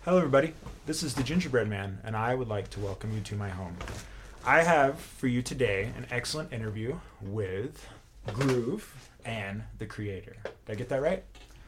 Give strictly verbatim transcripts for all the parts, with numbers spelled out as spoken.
Hello, everybody. This is the Gingerbread Man, and I would like to welcome you to my home. I have for you today an excellent interview with Groove and the Creator. Did I get that right?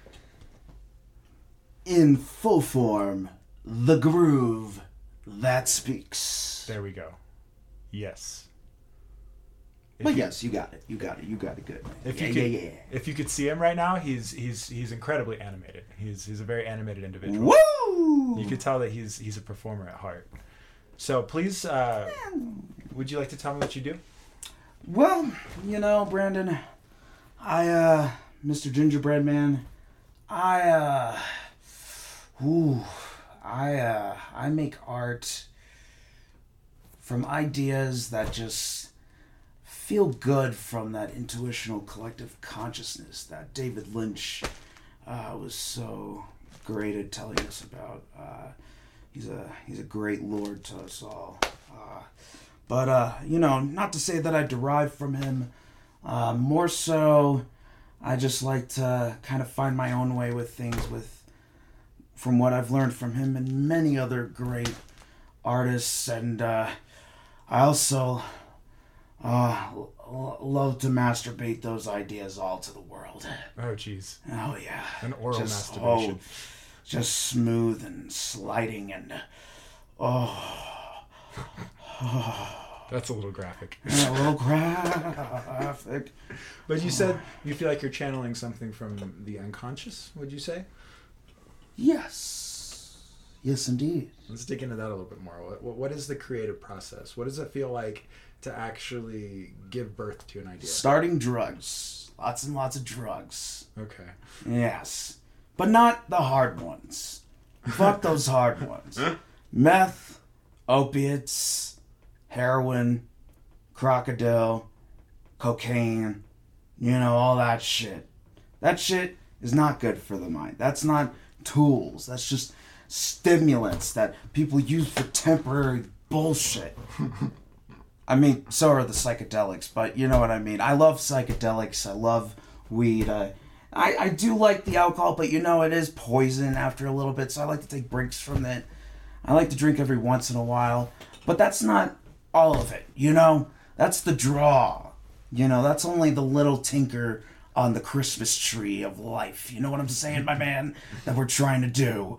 In full form, the groove that speaks. There we go. Yes. If But you, yes, you got it. You got it. You got it good. If yeah, you could, yeah, yeah. if you could see him right now, he's he's he's incredibly animated. He's he's a very animated individual. Woo! You could tell that he's he's a performer at heart. So please, uh, would you like to tell me what you do? Well, you know, Brandon, I, uh, Mister Gingerbread Man, I, uh, ooh, I, uh, I make art from ideas that just feel good from that intuitional collective consciousness that David Lynch uh, was so great at telling us about. Uh, he's a he's a great lord to us all. Uh, but uh, you know, not to say that I derive from him. Uh, more so, I just like to kind of find my own way with things with from what I've learned from him and many other great artists, and uh, I also. Uh, l- love to masturbate those ideas all to the world. Oh, jeez. Oh, yeah. An oral just, masturbation. Oh, just smooth and sliding and... Oh. oh. That's a little graphic. A little graphic. But you said you feel like you're channeling something from the unconscious, would you say? Yes. Yes, indeed. Let's dig into that a little bit more. What, what is the creative process? What does it feel like to actually give birth to an idea? Starting drugs. Lots and lots of drugs. Okay. Yes. But not the hard ones. Fuck those hard ones. Meth, opiates, heroin, crocodile, cocaine, you know, all that shit. That shit is not good for the mind. That's not tools. That's just stimulants that people use for temporary bullshit. I mean, so are the psychedelics, but you know what I mean. I love psychedelics. I love weed. I, I, I do like the alcohol, but you know, it is poison after a little bit, so I like to take breaks from it. I like to drink every once in a while, but that's not all of it, you know? That's the draw. You know, that's only the little tinker on the Christmas tree of life. You know what I'm saying, my man? That we're trying to do.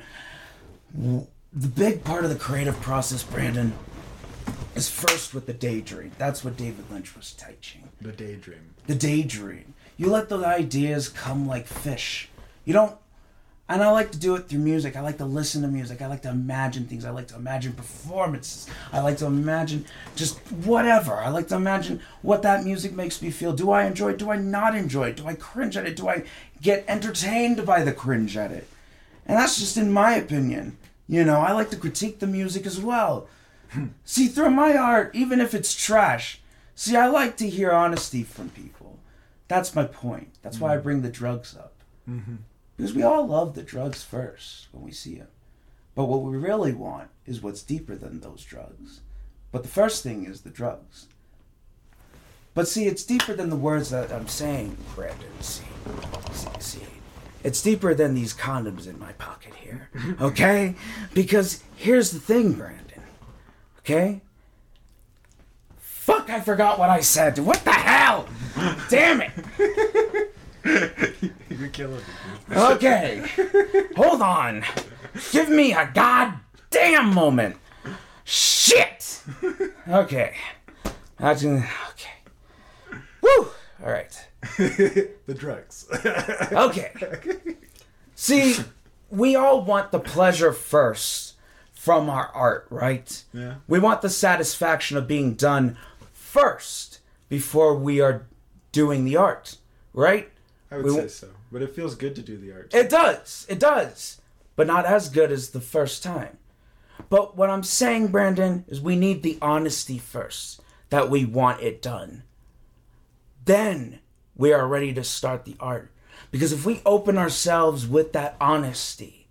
The big part of the creative process, Brandon, is first with the daydream. That's what David Lynch was teaching. The daydream. The daydream. You let the ideas come like fish. You don't... And I like to do it through music. I like to listen to music. I like to imagine things. I like to imagine performances. I like to imagine just whatever. I like to imagine what that music makes me feel. Do I enjoy it? Do I not enjoy it? Do I cringe at it? Do I get entertained by the cringe at it? And that's just in my opinion. You know, I like to critique the music as well. See, through my art, even if it's trash, see, I like to hear honesty from people. That's my point. That's why I bring the drugs up. Mm-hmm. Because we all love the drugs first when we see them. But what we really want is what's deeper than those drugs. But the first thing is the drugs. But see, it's deeper than the words that I'm saying, Brandon. See, see, see. It's deeper than these condoms in my pocket here. Okay? Because here's the thing, Brandon. Okay? Fuck, I forgot what I said. What the hell? Damn it. You're killing me. Okay. Hold on. Give me a goddamn moment. Shit. Okay. That's okay. Woo. All right. The drugs. Okay. See, we all want the pleasure first from our art, right? Yeah. We want the satisfaction of being done first before we are doing the art, right? I would we say w- so. But it feels good to do the art. It does. It does. But not as good as the first time. But what I'm saying, Brandon, is we need the honesty first, that we want it done. Then we are ready to start the art. Because if we open ourselves with that honesty,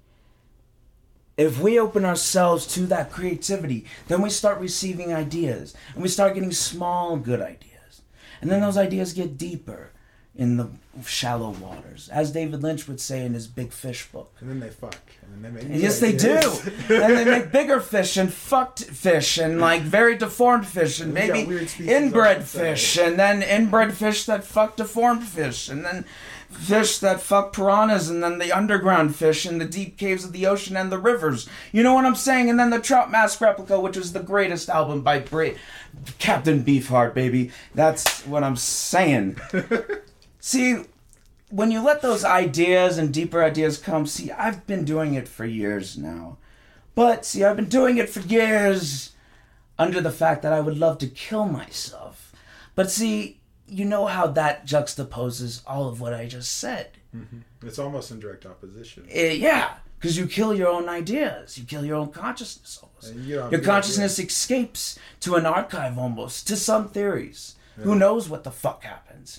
if we open ourselves to that creativity, then we start receiving ideas. And we start getting small, good ideas. And then those ideas get deeper in the shallow waters, as David Lynch would say in his Big Fish book. And then they fuck. And then they make And yes, they do. And they make bigger fish and fucked fish and like very deformed fish and We got maybe weird species inbred on the side. fish and then inbred fish that fuck deformed fish and then fish that fuck piranhas and then the underground fish in the deep caves of the ocean and the rivers. You know what I'm saying? And then the Trout Mask Replica, which was the greatest album by Bra- Captain Beefheart, baby. That's what I'm saying. See, when you let those ideas and deeper ideas come, see, I've been doing it for years now. But, see, I've been doing it for years under the fact that I would love to kill myself. But, see, you know how that juxtaposes all of what I just said. Mm-hmm. It's almost in direct opposition. Uh, yeah, because you kill your own ideas. You kill your own consciousness almost. And you don't Your do consciousness that, escapes to an archive almost, to some theories. yeah. Who knows what the fuck happens?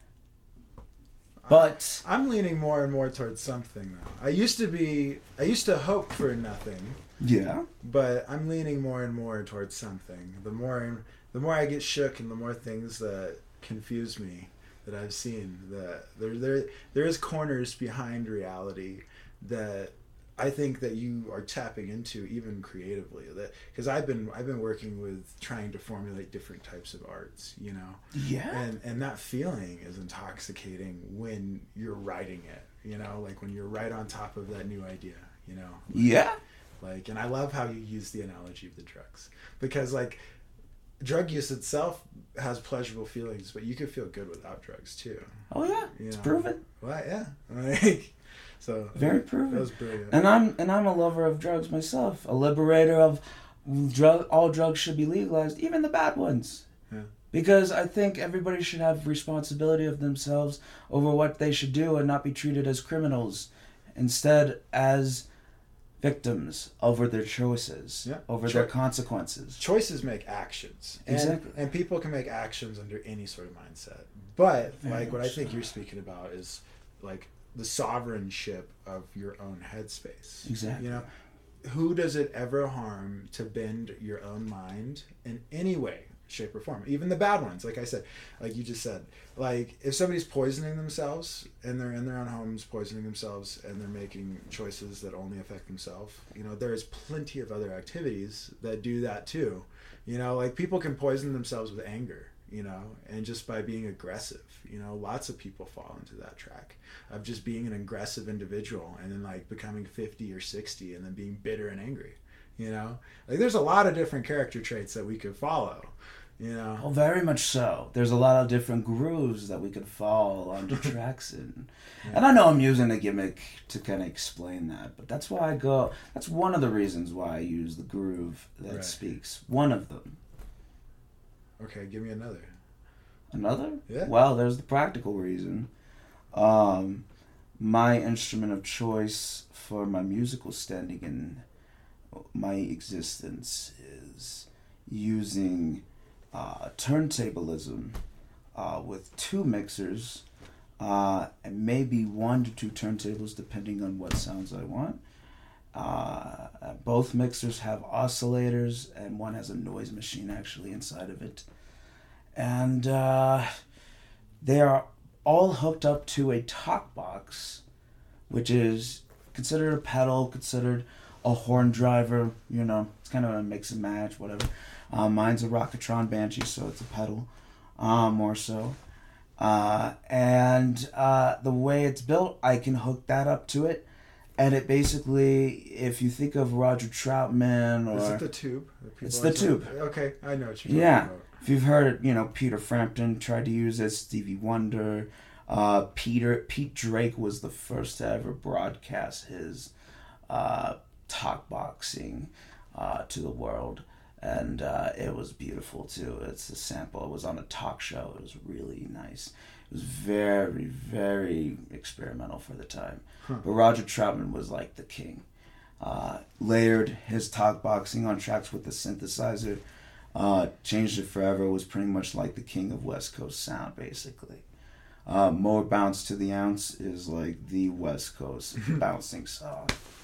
But I'm leaning more and more towards something now. I used to be, I used to hope for nothing, yeah, but I'm leaning more and more towards something. The more, the more I get shook, and the more things that confuse me that I've seen, that there, there, there is corners behind reality that I think that you are tapping into, even creatively. That because I've been, I've been working with trying to formulate different types of arts, you know. yeah. And and that feeling is intoxicating when you're writing it, you know, like when you're right on top of that new idea, you know. Like, Yeah. Like, and I love how you use the analogy of the drugs, because like drug use itself has pleasurable feelings, but you can feel good without drugs too. Oh yeah, You it's know? proven. Well, yeah. Like, so Very proven. that was brilliant. And I'm and I'm a lover of drugs myself, a liberator of drug. All drugs should be legalized, even the bad ones. Yeah. Because I think everybody should have responsibility of themselves over what they should do and not be treated as criminals, instead as victims over their choices, Yeah. over Sure. their consequences. Choices make actions, and, Exactly. and people can make actions under any sort of mindset. But Very like what I much think so. you're speaking about is like the sovereignship of your own headspace. Exactly. You know, who does it ever harm to bend your own mind in any way, shape, or form? Even the bad ones, like I said, like you just said, like if somebody's poisoning themselves and they're in their own homes poisoning themselves and they're making choices that only affect themselves, you know, there's plenty of other activities that do that too. You know, like people can poison themselves with anger, you know, and just by being aggressive, you know, lots of people fall into that track of just being an aggressive individual and then like becoming fifty or sixty and then being bitter and angry, you know, like there's a lot of different character traits that we could follow, you know. Oh, very much so. There's a lot of different grooves that we could fall onto tracks in. Yeah. And I know I'm using a gimmick to kind of explain that, but that's why I go, that's one of the reasons why I use the groove that Right. speaks. One of them. Okay, give me another. Another? Yeah. Well, there's the practical reason. Um, my instrument of choice for my musical standing in my existence is using uh, turntablism uh, with two mixers uh, and maybe one to two turntables depending on what sounds I want. Uh, both mixers have oscillators and one has a noise machine actually inside of it. And uh, they are all hooked up to a talk box, which is considered a pedal, considered a horn driver. You know, it's kind of a mix and match, whatever. Uh, mine's a Rockatron Banshee, so it's a pedal, uh, more so. Uh, and uh, the way it's built, I can hook that up to it. And it basically, if you think of Roger Troutman or... Is it the tube? that people It's are the talking- tube. Okay, I know what you're talking Yeah. about. If you've heard, you know, Peter Frampton tried to use it, Stevie Wonder, uh, Peter Pete Drake was the first to ever broadcast his uh, talk boxing uh, to the world, and uh, it was beautiful too. It's a sample. It was on a talk show. It was really nice. It was very, very experimental for the time. Huh. But Roger Troutman was like the king. Uh, layered his talk boxing on tracks with the synthesizer. Uh, changed it forever. Was pretty much like the king of West Coast sound, basically. Uh, More Bounce to the Ounce is like the West Coast bouncing song.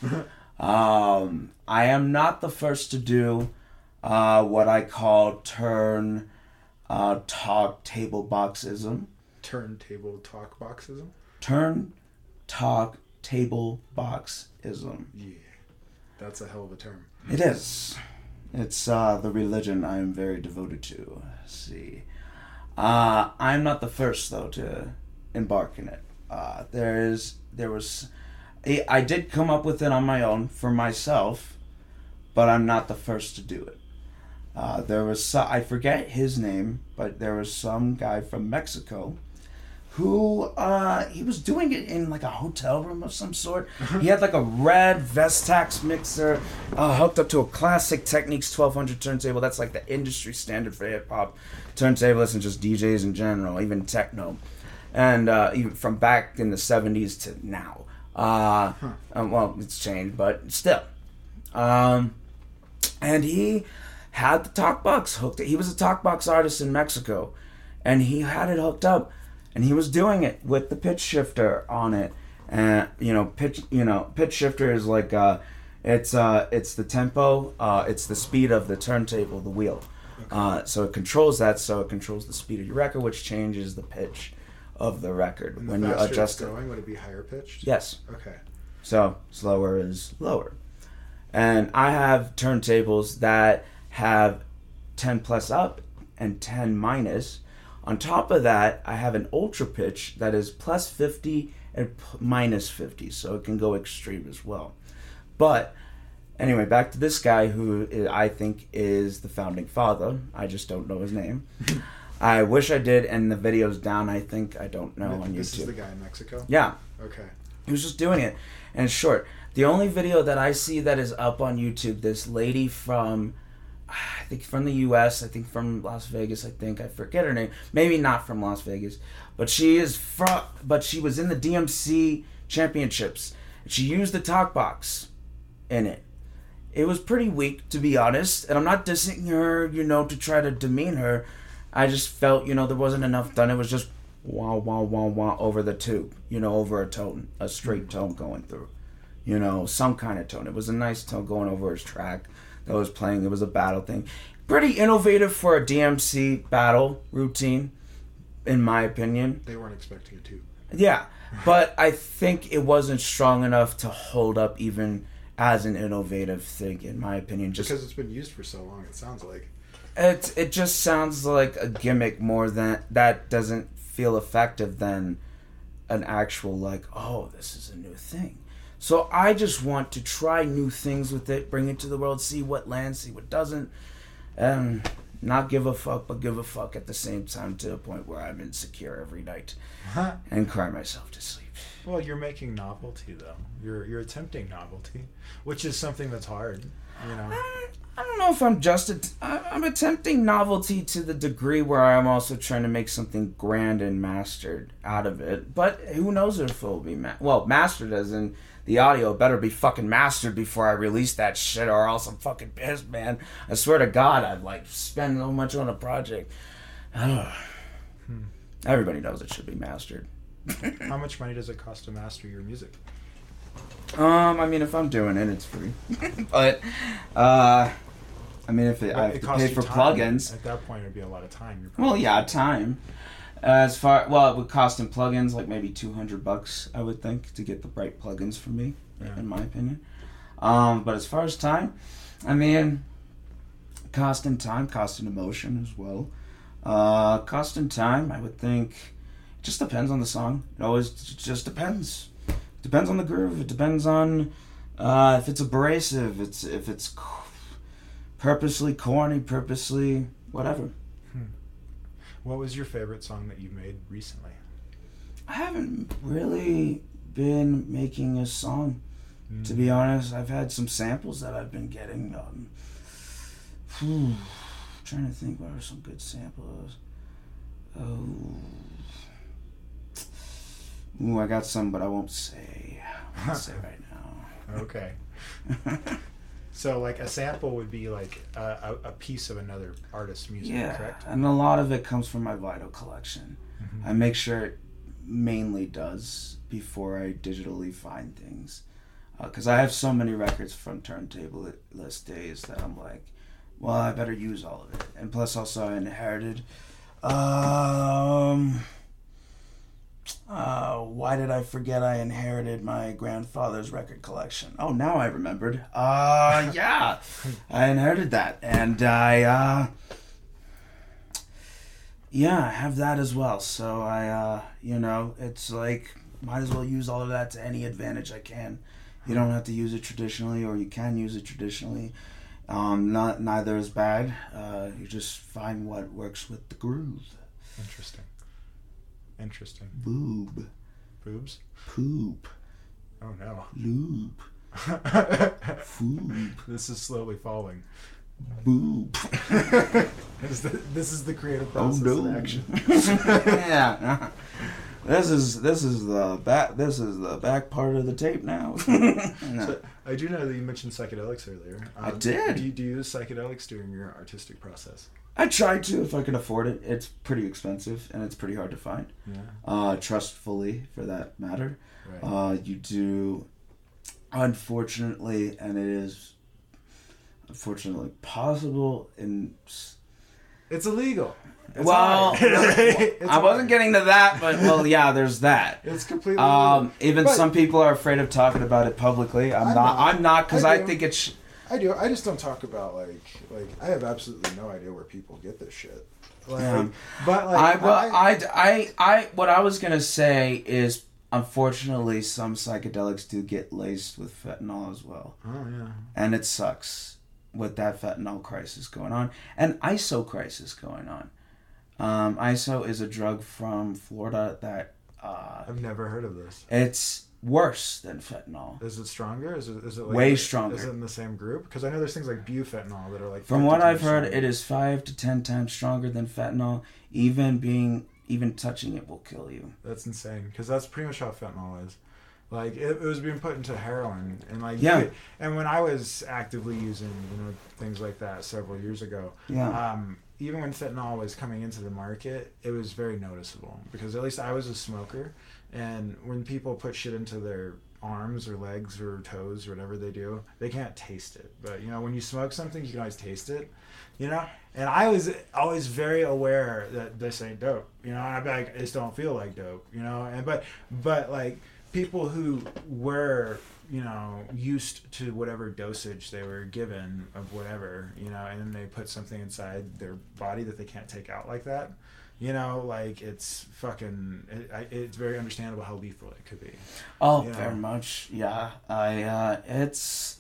Um, I am not the first to do uh, what I call turn uh, talk table boxism. turntable talk boxism? Turn, talk, table, boxism. Yeah. That's a hell of a term. It is. It's uh, the religion I am very devoted to. Let's see. Uh, I'm not the first, though, to embark in it. Uh, there is, there was... I did come up with it on my own for myself, but I'm not the first to do it. Uh, there was some, I forget his name, but there was some guy from Mexico who uh, he was doing it in like a hotel room of some sort. He had like a red Vestax mixer uh, hooked up to a classic Technics twelve hundred turntable. That's like the industry standard for hip hop turntablists and just D Js in general, even techno, and uh, even from back in the seventies to now. Uh, huh. um, well, it's changed, but still. Um, and he had the talkbox hooked. He was a talkbox artist in Mexico, and he had it hooked up, and he was doing it with the pitch shifter on it. And you know, pitch, you know, pitch shifter is like, uh, it's uh, it's the tempo, uh, it's the speed of the turntable, the wheel. Okay. Uh, so it controls that. So it controls the speed of your record, which changes the pitch of the record and when the you faster adjust it's it. going, would it be higher pitched? Yes. Okay. So slower is lower. And I have turntables that have ten plus up and ten minus. On top of that, I have an ultra pitch that is plus fifty and p- minus fifty, so it can go extreme as well. But anyway, back to this guy who I think is the founding father. I just don't know his name. I wish I did, and the video's down, I think. I don't know on YouTube. This is the guy in Mexico? Yeah. Okay. He was just doing it. And short, the only video that I see that is up on YouTube, this lady from, I think from the U S, I think from Las Vegas, I think. I forget her name. Maybe not from Las Vegas. But she is from, but she was in the D M C championships. She used the talk box in it. It was pretty weak, to be honest. And I'm not dissing her, you know, to try to demean her. I just felt, you know, there wasn't enough done. It was just wah, wah, wah, wah over the tube, you know, over a tone, a straight tone going through, you know, some kind of tone. It was a nice tone going over his track that was playing. It was a battle thing. Pretty innovative for a D M C battle routine, in my opinion. They weren't expecting a tube. Yeah, but I think it wasn't strong enough to hold up even as an innovative thing, in my opinion. Just because it's been used for so long, it sounds like. It it just sounds like a gimmick more than that doesn't feel effective than an actual like, oh, this is a new thing. So I just want to try new things with it, bring it to the world, see what lands, see what doesn't, and not give a fuck, but give a fuck at the same time to a point where I'm insecure every night and cry myself to sleep. Well, you're making novelty though. You're you're attempting novelty, which is something that's hard. You know. I, I don't know if I'm just a, I, I'm attempting novelty to the degree where I'm also trying to make something grand and mastered out of it. But who knows if it'll be ma- well mastered as in the audio better be fucking mastered before I release that shit, or else I'm fucking pissed, man. I swear to God, I've like spent so much on a project. hmm. Everybody knows it should be mastered. How much money does it cost to master your music? Um, I mean, if I'm doing it, it's free. But, uh, I mean, if it, I have it to pay for time. plugins. At that point, it would be a lot of time. You're Well, yeah, time. Uh, as far well, it would cost in plugins like maybe two hundred bucks, I would think, to get the right plugins for me, yeah. in my opinion. Um, but as far as time, I mean, cost in time, cost in emotion as well. Uh, cost in time, I would think, it just depends on the song. It always it just depends. Depends on the groove. It depends on uh, if it's abrasive, it's if it's purposely corny, purposely whatever. Hmm. What was your favorite song that you made recently? I haven't really been making a song, mm. to be honest. I've had some samples that I've been getting. Um, whew, trying to think what are some good samples. Oh. Ooh, I got some, but I won't say. I won't say right now. Okay. So, like, a sample would be like a, a, a piece of another artist's music, yeah, correct? And a lot of it comes from my Vital collection. Mm-hmm. I make sure it mainly does before I digitally find things. Because uh, I have so many records from Turntablist days that I'm like, well, I better use all of it. And plus, also, I inherited... Um... Uh, why did I forget I inherited my grandfather's record collection? Oh, now I remembered. Uh, yeah. I inherited that. And I, uh... yeah, I have that as well. So I, uh, you know, it's like, might as well use all of that to any advantage I can. You don't have to use it traditionally, or you can use it traditionally. Um, not neither is bad. Uh, you just find what works with the groove. Interesting. Interesting. Boob. Boobs? Poop. Oh no. Lube. Food. This is slowly falling. Boob. this, is the, this is the creative process oh, no. in action. yeah. This is this is the back this is the back part of the tape now. no. So, I do know that you mentioned psychedelics earlier. Um, I did. Do you, do you use psychedelics during your artistic process? I try to if I can afford it. It's pretty expensive and it's pretty hard to find. Yeah. Uh, trustfully, for that matter. Right. Uh, you do, unfortunately, and it is unfortunately possible in. It's illegal. It's well, it's I wasn't getting to that, but well, yeah, there's that. It's completely um, even but, some people are afraid of talking about it publicly. I'm, I'm not, not. I'm not because I, I do. think it's. I do. I just don't talk about like like I have absolutely no idea where people get this shit. Like, Yeah. but like I, well, I, I, I, I, what I was gonna say is, unfortunately, some psychedelics do get laced with fentanyl as well, oh yeah, and it sucks with that fentanyl crisis going on and I S O crisis going on. Um, I S O is a drug from Florida that uh, I've never heard of this. It's worse than fentanyl. Is it stronger? Is it is it like, way stronger? Is it in the same group? Because I know there's things like bufentanil that are like. From what I've stronger. heard, it is five to ten times stronger than fentanyl. Even being even touching it will kill you. That's insane. Because that's pretty much how fentanyl is. Like it, it was being put into heroin, and like yeah. You, and when I was actively using, you know, things like that several years ago, yeah. Um, even when fentanyl was coming into the market, it was very noticeable because at least I was a smoker, and when people put shit into their arms or legs or toes or whatever they do, they can't taste it. But you know, when you smoke something, you can always taste it. You know, and I was always very aware that this ain't dope. You know, and I'd be like, I just don't feel like dope. You know, and but but like. People who were, you know, used to whatever dosage they were given of whatever, you know, and then they put something inside their body that they can't take out like that, you know, like it's fucking, it, it's very understandable how lethal it could be. Oh, you know? very much. Yeah. I, uh, it's,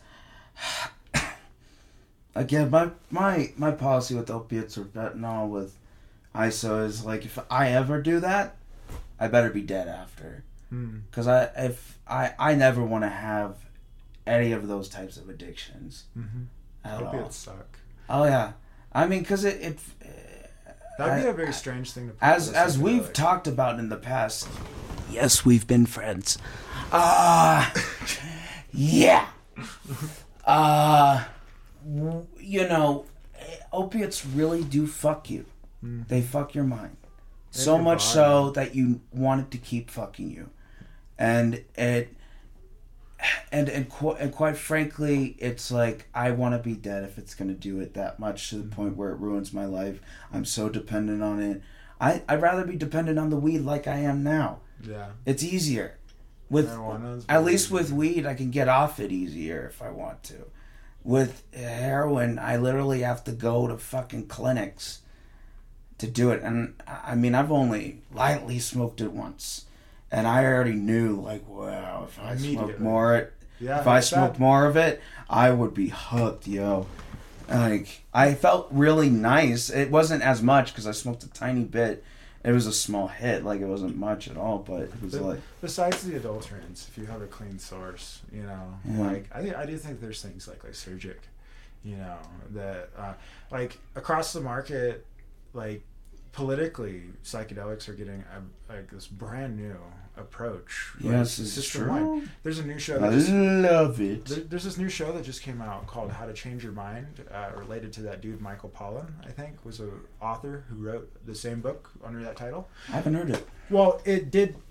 again, my, my, my policy with opiates or fentanyl with I S O is like, if I ever do that, I better be dead after. Because I if I, I never want to have any of those types of addictions mm-hmm. at Opiates all. suck. Oh yeah, I mean because it, it that'd I, be a very strange thing to put as as we've like. talked about in the past. Yes, we've been friends. Uh yeah. Uh you know, opiates really do fuck you. Mm-hmm. They fuck your mind. In so much body. So that you want it to keep fucking you. And it, and and, qu- and quite frankly, it's like I want to be dead if it's going to do it that much to the point where it ruins my life. I'm so dependent on it. I I'd rather be dependent on the weed like I am now. Yeah, it's easier. With at least with weed, I can get off it easier if I want to. With heroin, I literally have to go to fucking clinics to do it. And I mean, I've only lightly smoked it once. And I already knew, like, wow, if I smoked more it, yeah, if I smoked that. more of it, I would be hooked, yo. Like, I felt really nice. It wasn't as much because I smoked a tiny bit. It was a small hit, like it wasn't much at all, but it was but like. Besides the adulterants, if you have a clean source, you know, yeah. like I, I do think there's things like Lysergic, you know, that uh, like across the market, like. Politically, psychedelics are getting a, like this brand new approach. Yes, like, it's true. There's a new show. That I just, love it. There, there's this new show that just came out called How to Change Your Mind, uh, related to that dude Michael Pollan. I think was a author who wrote the same book under that title. I haven't heard it. Well, it did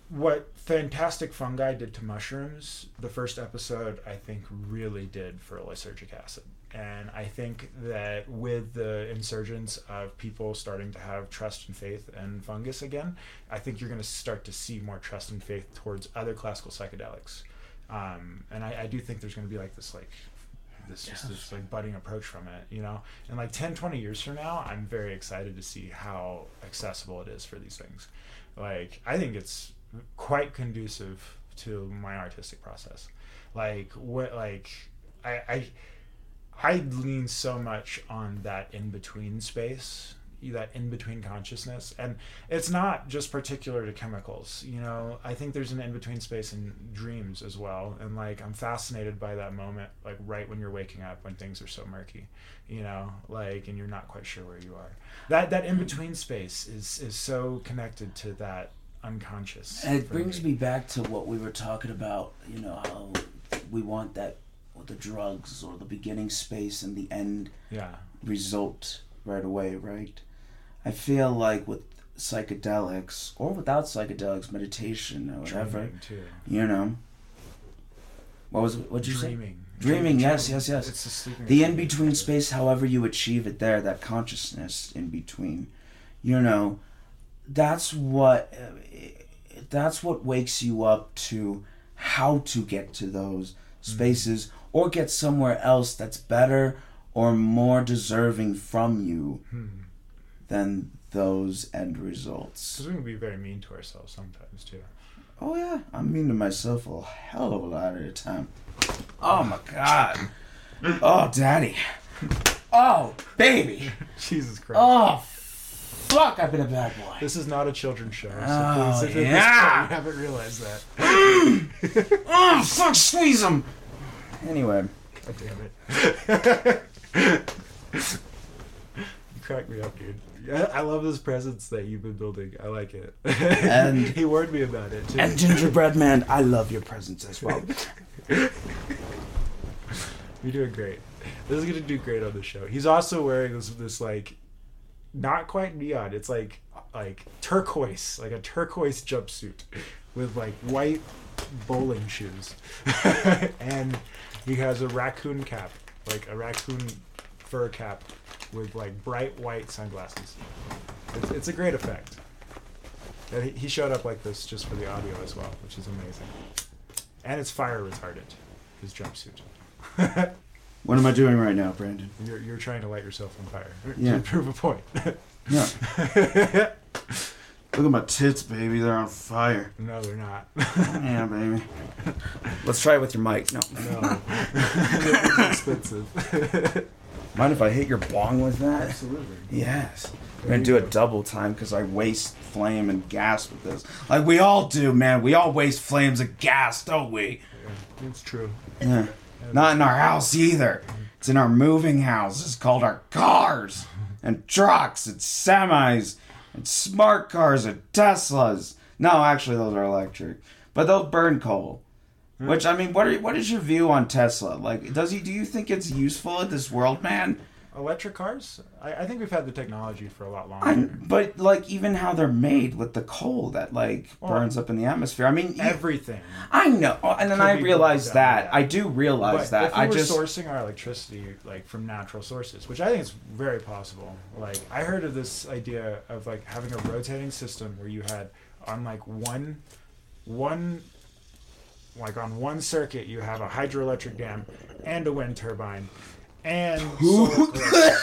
what Fantastic Fungi did to mushrooms, the first episode, I think, really did for lysergic acid. And I think that with the insurgence of people starting to have trust and faith in fungus again, I think you're going to start to see more trust and faith towards other classical psychedelics. Um, and I, I do think there's going to be like this, like, this just this like budding approach from it, you know. And like ten, twenty years from now, I'm very excited to see how accessible it is for these things. Like, I think it's quite conducive to my artistic process. Like, what, like, I, I, I lean so much on that in-between space, that in-between consciousness. And it's not just particular to chemicals, you know. I think there's an in-between space in dreams as well. And, like, I'm fascinated by that moment, like, right when you're waking up, when things are so murky, you know, like, and you're not quite sure where you are. That that in-between space is, is so connected to that unconscious. And it brings me. me back to what we were talking about, you know, how we want that, the drugs or the beginning space and the end yeah. result right away, right? I feel like with psychedelics, or without psychedelics, meditation or whatever, Dreaming too. You know. What was it? What'd you Dreaming. say? Dreaming. Dreaming, yes, yes, yes. It's the sleeping. The in-between space, however you achieve it there, that consciousness in between, you know, that's what, that's what wakes you up to how to get to those spaces, mm-hmm. or get somewhere else that's better or more deserving from you hmm. than those end results. Because we can be very mean to ourselves sometimes, too. Oh, yeah. I'm mean to myself a hell of a lot at a time. Oh, my God. Oh, Daddy. Oh, baby. Jesus Christ. Oh, fuck, I've been a bad boy. This is not a children's show. So oh, please, if yeah. You haven't realized that. Oh, fuck, squeeze him. Anyway. God damn it. You crack me up, dude. I love this presence that you've been building. I like it. And he warned me about it, too. And Gingerbread Man, I love your presence as well. You're doing great. This is going to do great on the show. He's also wearing this, this like, not quite neon. It's like, like turquoise, like a turquoise jumpsuit with, like, white bowling shoes. And he has a raccoon cap, like a raccoon fur cap with like bright white sunglasses. It's, it's a great effect. And he, he showed up like this just for the audio as well, which is amazing. And it's fire retardant, his jumpsuit. What am I doing right now, Brandon? You're you're trying to light yourself on fire yeah. to prove a point. Yeah. Look at my tits, baby. They're on fire. No, they're not. Yeah, baby. Let's try it with your mic. No. No. It's expensive. Mind if I hit your bong with that? Absolutely. Yes. We're going to do a double time because I waste flame and gas with this. Like we all do, man. We all waste flames and gas, don't we? Yeah, it's true. Yeah. Not in our house either. It's in our moving houses called our cars and trucks and semis and smart cars and Teslas. No, actually, those are electric. But they'll burn coal. Hmm. Which, I mean, what are what is your view on Tesla? Like, does he? Do you think it's useful in this world, man? Electric cars? I, I think we've had the technology for a lot longer. I'm, but, like, even how they're made with the coal that, like, well, burns up in the atmosphere. I mean... Everything. You, I know. And then I realize that. I do realize but that. If we I were just... sourcing our electricity, like, from natural sources, which I think is very possible. Like, I heard of this idea of, like, having a rotating system where you had, on, like, one... one like, on one circuit, you have a hydroelectric dam and a wind turbine and solar collection.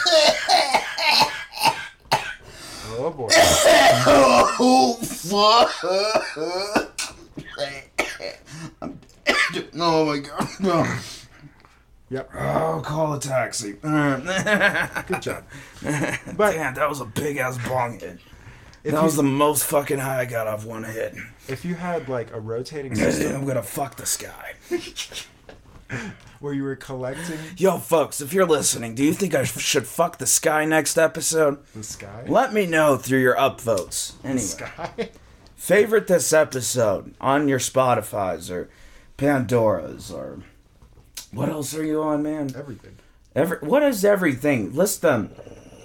Oh boy. Oh fuck. I'm dead. Oh my god. No. Yep. Oh, call a taxi. Good job. But damn, that was a big ass bong hit. That you, was the most fucking high I got off one hit. If you had like a rotating system, I'm gonna fuck the sky. Where you were collecting... Yo, folks, if you're listening, do you think I should fuck the sky next episode? The sky? Let me know through your upvotes. Anyway. The sky? Favorite this episode on your Spotify's or Pandora's or... What else are you on, man? Everything. Every What is everything? List them.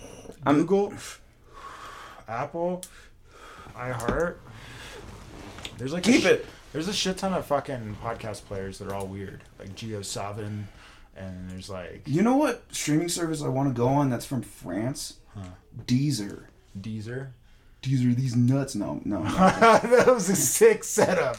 Google, I'm... Apple, iHeart, There's like Keep a sh- it. There's a shit ton of fucking podcast players that are all weird, like Geo Savin, and there's like You know what streaming service I want to go on that's from France? huh. Deezer. Deezer. Deezer, these nuts. No, no. no. That was a sick setup.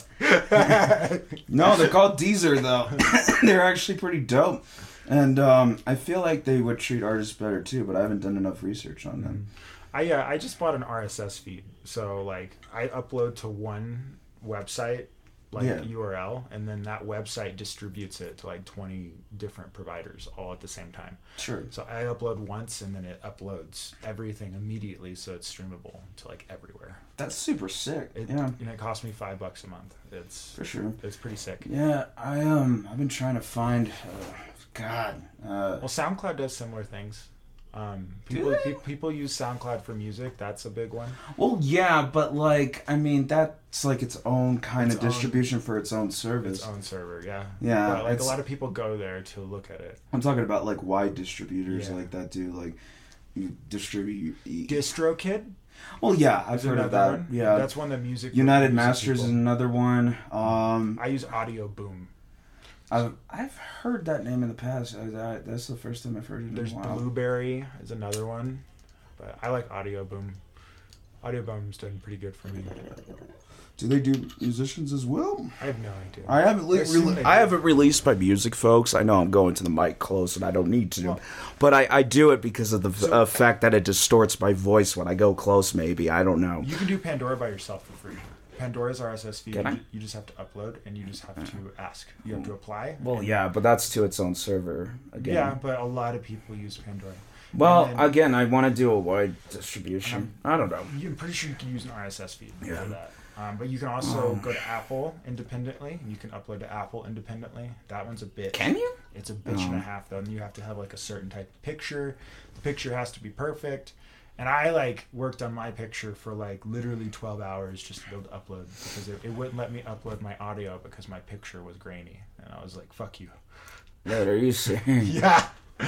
No, they're called Deezer, though. They're actually pretty dope. And um, I feel like they would treat artists better, too, but I haven't done enough research on them. I uh, I just bought an R S S feed, so like I upload to one website, like Yeah. U R L, and then that website distributes it to like twenty different providers all at the same time. Sure. So I upload once, and then it uploads everything immediately, so it's streamable to like everywhere. That's super sick. It, Yeah, and it costs me five bucks a month. It's for sure. it's pretty sick. Yeah, I um, I've been trying to find. Uh, God. Uh, Well, SoundCloud does similar things. Um, Do people they? pe- people use SoundCloud for music. That's a big one. well, yeah, but like, I mean, that's like its own kind Its of own- distribution for its own service. Its own server, yeah. Yeah, But like a it's- lot of people go there to look at it. I'm talking about like wide distributors Yeah. like that do like you distribute. You, DistroKid. well, yeah, I've is heard of another that. one. Yeah, That's one that music. United music Masters is people- another one. Um, I use Audio Boom. I've I've heard that name in the past. I, I, that's the first time I've heard it. There's in a while. Blueberry is another one, but I like Audio Boom. Audio Boom's doing pretty good for me. Do they do musicians as well? I have no idea. I haven't I le- assume rele- they I do. haven't released my music, folks. I know I'm going to the mic close, and I don't need to, Well- but I, I do it because of the So- uh, fact that it distorts my voice when I go close. Maybe I don't know. You can do Pandora by yourself for free. Pandora's R S S feed. Can I? You, you just have to upload, and you just have to ask. You have to apply. Well, and- yeah, but that's to its own server again. Yeah, but a lot of people use Pandora. Well, And then- again, I want to do a wide distribution. I don't know. I'm pretty sure you can use an R S S feed Yeah. for that. Um, but you can also Um, go to Apple independently. You can upload to Apple independently. That one's a bit. Can you? It's a bitch and a Oh. half though, and you have to have like a certain type of picture. The picture has to be perfect. And I like worked on my picture for like literally twelve hours just to be able to upload because it, it wouldn't let me upload my audio because my picture was grainy. And I was like, "Fuck you." What are you saying? Yeah.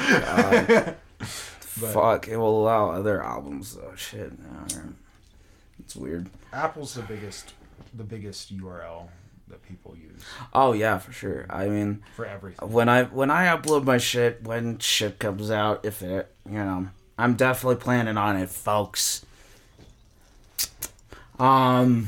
God. But- Fuck, it will allow other albums though. Shit, no, it's weird. Apple's the biggest, the biggest U R L that people use Oh yeah, for sure. I mean, for everything. when I when I upload my shit, when shit comes out, if it, you know, I'm definitely planning on it, folks. Um,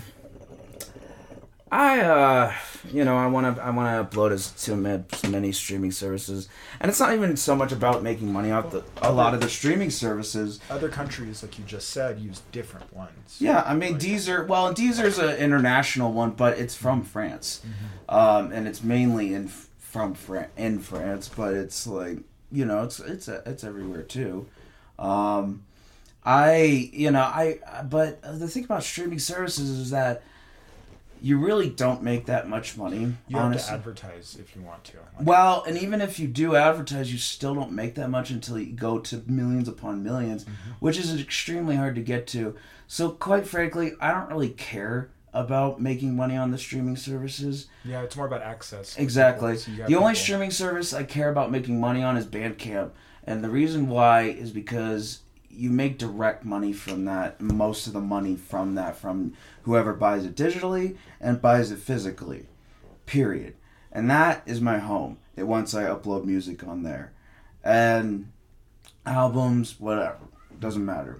I uh, you know, I want to I want to upload as to ma- as many streaming services, and it's not even so much about making money off the a lot of the streaming services. Other countries, like you just said, use different ones. Yeah, I mean Like- Deezer. Well, Deezer's an international one, but it's from France, Mm-hmm. um, and it's mainly in from Fran- in France. But it's like you know, it's it's it's everywhere too. Um, I you know I but the thing about streaming services is that you really don't make that much money. You have honestly. to advertise if you want to. Like, Well, and even if you do advertise, you still don't make that much until you go to millions upon 1000000s which is extremely hard to get to. So, quite frankly, I don't really care about making money on the streaming services. yeah, it's more about access. Exactly. So you got The only people- streaming service I care about making money on is Bandcamp. And the reason why is because you make direct money from that, most of the money from that, from whoever buys it digitally and buys it physically. Period. And that is my home. It once I upload music on there. And albums, whatever. Doesn't matter.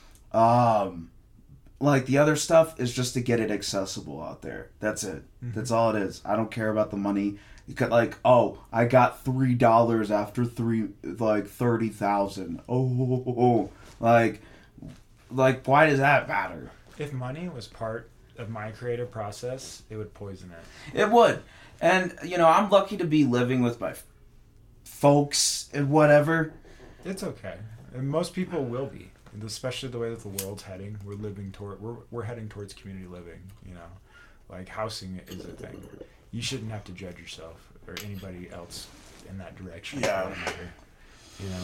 Um like the other stuff is just to get it accessible out there. That's it. Mhm. That's all it is. I don't care about the money. You could like, oh, I got three dollars after three like thirty thousand. Oh, like, like why does that matter? If money was part of my creative process, it would poison it. It would, and you know I'm lucky to be living with my f- folks and whatever. It's okay, and most people will be, and especially the way that the world's heading. We're living toward we're we're heading towards community living. You know, like housing is a thing. You shouldn't have to judge yourself or anybody else in that direction. Yeah. For that matter, you know.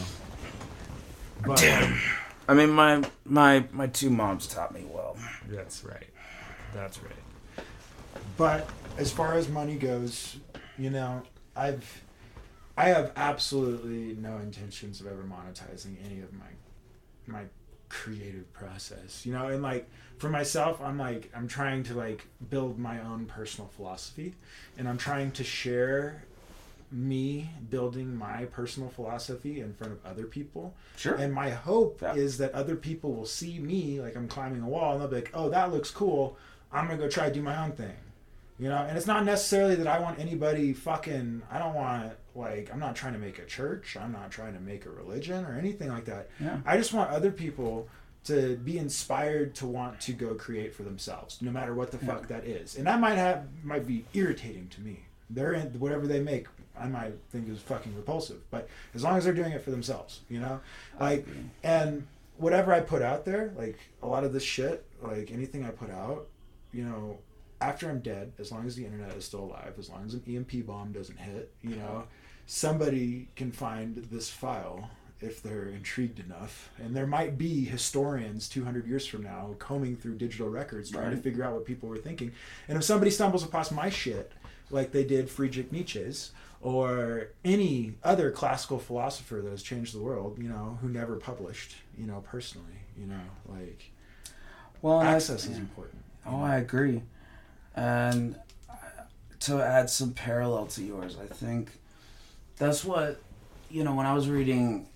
But Damn. I mean, my my my two moms taught me well. that's right. That's right. But as far as money goes, you know, I've I have absolutely no intentions of ever monetizing any of my my creative process, you know. And like for myself, I'm like I'm trying to like build my own personal philosophy, and I'm trying to share me building my personal philosophy in front of other people. Sure. And my hope yeah. is that other people will see me like I'm climbing a wall, and they'll be like, oh, that looks cool, I'm gonna go try to do my own thing, you know. And it's not necessarily that I want anybody fucking, I don't want, like, I'm not trying to make a church, I'm not trying to make a religion or anything like that. Yeah. I just want other people to be inspired to want to go create for themselves, no matter what the yeah. fuck that is. And that might have might be irritating to me. They're in whatever they make, I might think is fucking repulsive, but as long as they're doing it for themselves, you know, like, and whatever I put out there, like a lot of this shit, like anything I put out, you know, after I'm dead, as long as the internet is still alive, as long as an E M P bomb doesn't hit, you know, somebody can find this file if they're intrigued enough, and there might be historians two hundred years from now combing through digital records trying right. to figure out what people were thinking. And if somebody stumbles across my shit like they did Friedrich Nietzsche's or any other classical philosopher that has changed the world, you know, who never published, you know, personally, you know, like, well, access I, is important. Oh, I agree. And to add some parallel to yours, I think that's what, you know, when I was reading,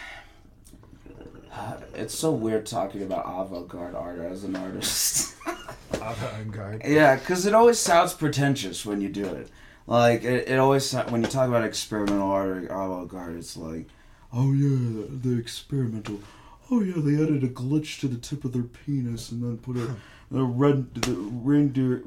it's so weird talking about avant-garde art as an artist. Avant-garde. Yeah, because it always sounds pretentious when you do it. Like, it, it always, when you talk about experimental art or avant-garde, it's like, oh yeah, the experimental, oh yeah, they added a glitch to the tip of their penis and then put a, a red, the reindeer,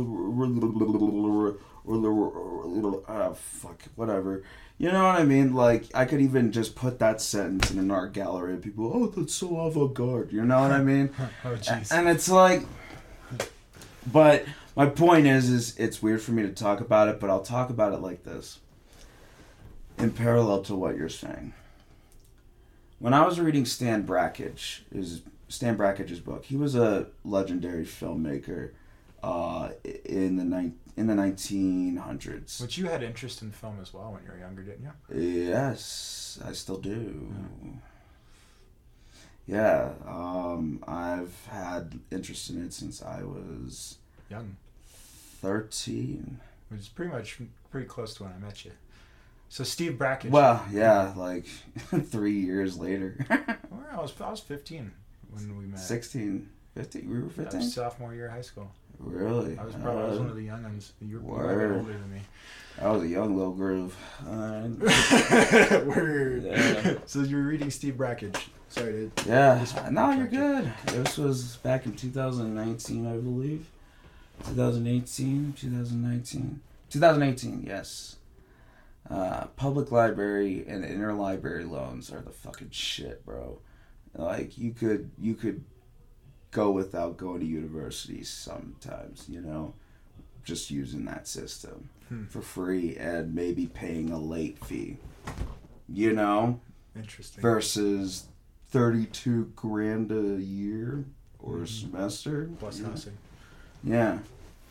or the, ah, fuck, whatever. You know what I mean? Like, I could even just put that sentence in an art gallery and people, oh, that's so avant-garde. You know what I mean? Oh, jeez. And it's like, but my point is, is it's weird for me to talk about it, but I'll talk about it like this. In parallel to what you're saying. When I was reading Stan Brakhage, is Stan Brakhage's book, he was a legendary filmmaker uh, in the ni- in the nineteen hundreds. Which you had interest in film as well when you were younger, didn't you? Yes, I still do. Yeah, um, I've had interest in it since I was young. thirteen. Which is pretty much pretty close to when I met you. So Steve Brakhage. Well, yeah, like three years later. Well, I was I was fifteen when we met. sixteen, fifteen. We were fifteen. That was sophomore year of high school. Really? I was probably uh, I was one of the young ones. You were word. older than me. I was a young little groove. Uh, word. Yeah. So you were reading Steve Brakhage. Sorry to. Yeah. No, you're good. This was back in two thousand nineteen, I believe. twenty eighteen, twenty nineteen, twenty eighteen. Yes. Uh, public library and interlibrary loans are the fucking shit, bro. Like, you could you could go without going to university sometimes, you know, just using that system hmm. for free and maybe paying a late fee, you know. Interesting. Versus thirty-two grand a year or mm-hmm. a semester plus yeah. housing. Yeah.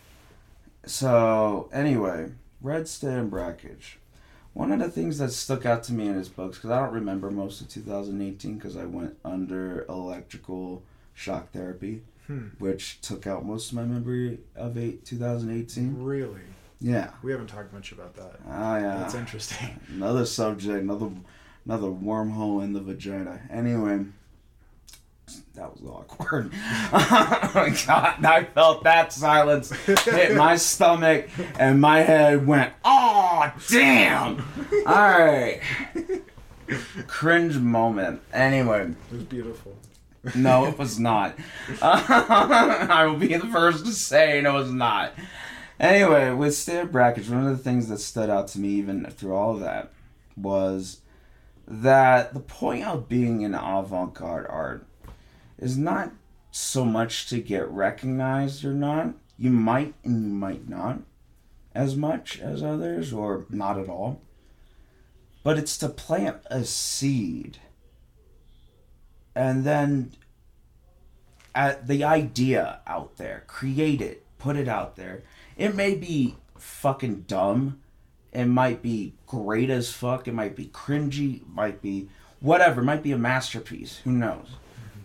So anyway, read Stan Brakhage. One of the things that stuck out to me in his books, because I don't remember most of two thousand eighteen because I went under electrical shock therapy, hmm. which took out most of my memory of eight, twenty eighteen. Really? Yeah. We haven't talked much about that. Oh, yeah. That's interesting. Another subject, another another wormhole in the vagina. Anyway, that was awkward. Oh my God, I felt that silence hit my stomach and my head went, oh, damn. All right. Cringe moment. Anyway. It was beautiful. No, it was not. I will be the first to say no, it was not. Anyway, with Stan Brakhage, one of the things that stood out to me even through all of that was that the point of being in avant-garde art is not so much to get recognized or not. You might and you might not as much as others, or not at all. But it's to plant a seed and then at the idea out there, create it, put it out there. It may be fucking dumb. It might be great as fuck. It might be cringy. It might be whatever. It might be a masterpiece. Who knows? Mm-hmm.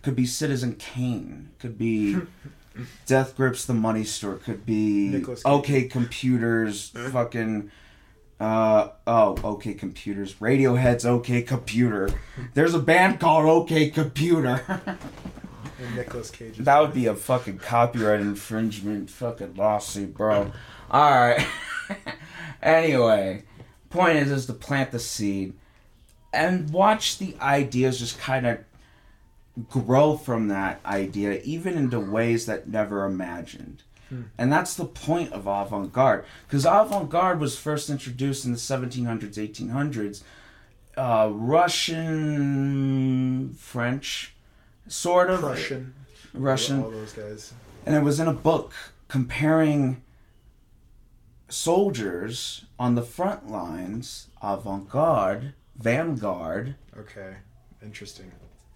Could be Citizen Kane. Could be Death Grips the Money Store. Could be Nicolas Cage. OK Computers. Fucking. Uh, oh, OK Computers. Radiohead's OK Computer. There's a band called OK Computer. And Nicolas Cage. That would be a fucking copyright infringement fucking lawsuit, bro. Alright. Anyway, point is, is to plant the seed and watch the ideas just kind of grow from that idea, even into ways that never imagined. Hmm. And that's the point of avant-garde. Because avant-garde was first introduced in the seventeen hundreds, eighteen hundreds. Uh, Russian, French, sort of. Russian. Russian. All those guys. And it was in a book comparing soldiers on the front lines, avant-garde, vanguard. Okay. Interesting.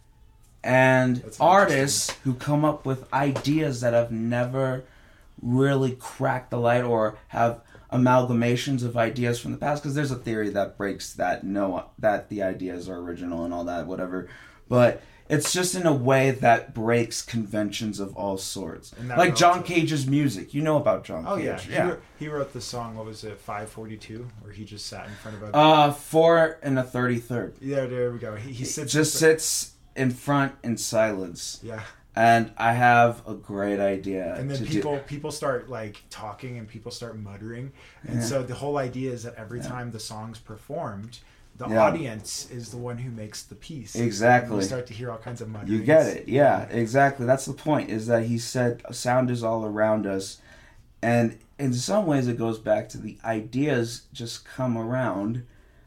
And That's artists who come up with ideas that have never really cracked the light or have amalgamations of ideas from the past. Because there's a theory that breaks that, no, that the ideas are original and all that, whatever. But it's just in a way that breaks conventions of all sorts. Like John Cage's music. You know about John oh, Cage. Yeah. He, yeah. Wrote, he wrote the song, what was it, five forty-two? Where he just sat in front of a... Uh, four and a thirty-third. Yeah, there we go. He, he sits... just in sits in front in silence. Yeah. And I have a great idea. And then to people do. people start like talking and people start muttering. And Yeah. so the whole idea is that every Yeah. time the song's performed, the Yeah. audience is the one who makes the piece. Exactly. And you start to hear all kinds of mutterings. You get it. Yeah, exactly. That's the point, is that he said sound is all around us. And in some ways it goes back to the ideas just come around.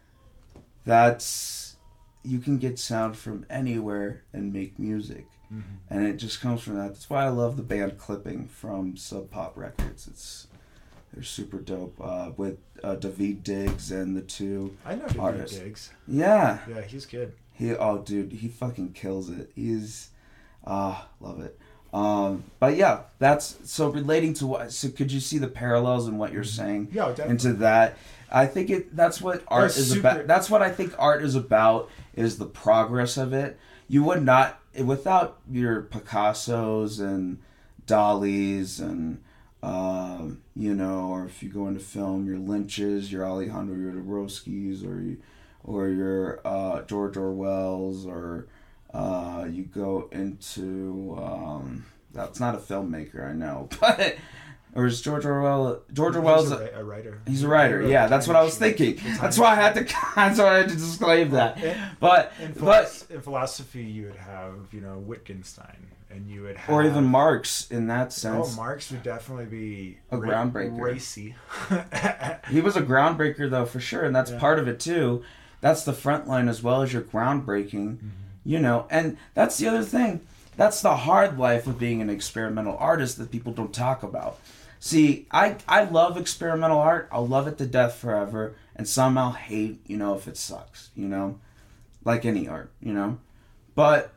That's... You can get sound from anywhere and make music. Mm-hmm. And it just comes from that. That's why I love the band Clipping from Sub Pop Records. It's They're super dope. Uh, with uh, David Diggs and the two I know David artists. Diggs. Yeah. Yeah, he's good. He oh dude, he fucking kills it. He's ah, uh, love it. Um, but yeah, that's so relating to what. So could you see the parallels in what you're saying? Yeah, definitely. Into that, I think it. That's what art That's is super... about. That's what I think art is about. Is the progress of it. You would not without your Picassos and Dalis and um, you know, or if you go into film, your Lynches, your Alejandro Jodorowskis, or you, or your uh, George Orwells, or uh, you go into um, that's not a filmmaker, I know, but or is George Orwell? George Orwell's a, a writer. He's a writer. Yeah, that's what I was thinking. That's why I had to. That's why I had to disclaim that. But in, but in philosophy, you would have you know Wittgenstein, and you would have or even Marx in that sense. Oh, Marx would definitely be a ra- groundbreaker. Racy. He was a groundbreaker though, for sure, and that's yeah. part of it too. That's the front line as well as your groundbreaking. Mm-hmm. You know, and that's the other thing. That's the hard life of being an experimental artist that people don't talk about. See, I, I love experimental art. I'll love it to death forever. And some I'll hate, you know, if it sucks, you know? Like any art, you know? But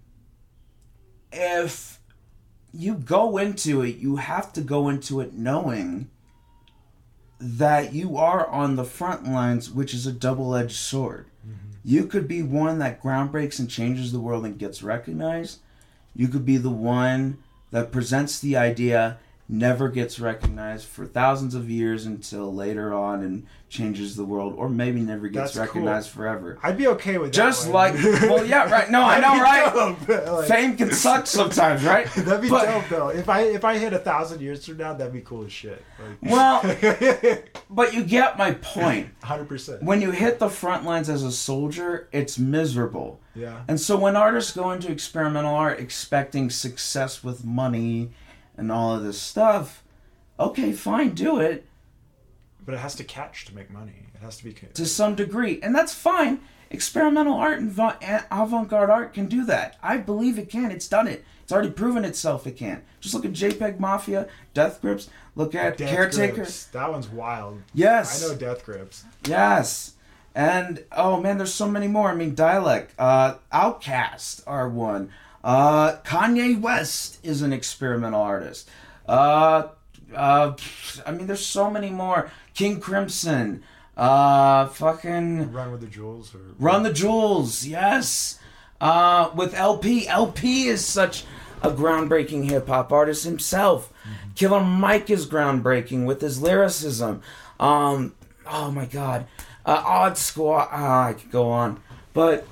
if you go into it, you have to go into it knowing that you are on the front lines, which is a double-edged sword. Mm-hmm. You could be one that groundbreaks and changes the world and gets recognized. You could be the one that presents the idea, never gets recognized for thousands of years until later on and changes the world, or maybe never gets That's recognized cool. forever. I'd be okay with just that like well yeah right no I know right like, fame can suck sometimes, right? That'd be but, dope though. If I if I hit a thousand years from now, that'd be cool as shit. Like, well but you get my point. one hundred percent. When you hit the front lines as a soldier, it's miserable. Yeah. And so when artists go into experimental art expecting success with money and all of this stuff, okay, fine, do it. But it has to catch to make money. It has to be... To some degree. And that's fine. Experimental art and avant-garde art can do that. I believe it can. It's done it. It's already proven itself it can. Just look at JPEG Mafia, Death Grips. Look at Death Caretaker. Grips. That one's wild. Yes. I know Death Grips. Yes. And, oh man, there's so many more. I mean, Dialect. Uh, Outkast are one. Uh, Kanye West is an experimental artist. Uh... Uh, I mean, there's so many more. King Crimson, uh, fucking Run with the Jewels, or Run the Jewels, yes. Uh, with L P, L P is such a groundbreaking hip hop artist himself. Mm-hmm. Killer Mike is groundbreaking with his lyricism. Um, oh my God, uh, Odd Squad. Uh, I could go on, but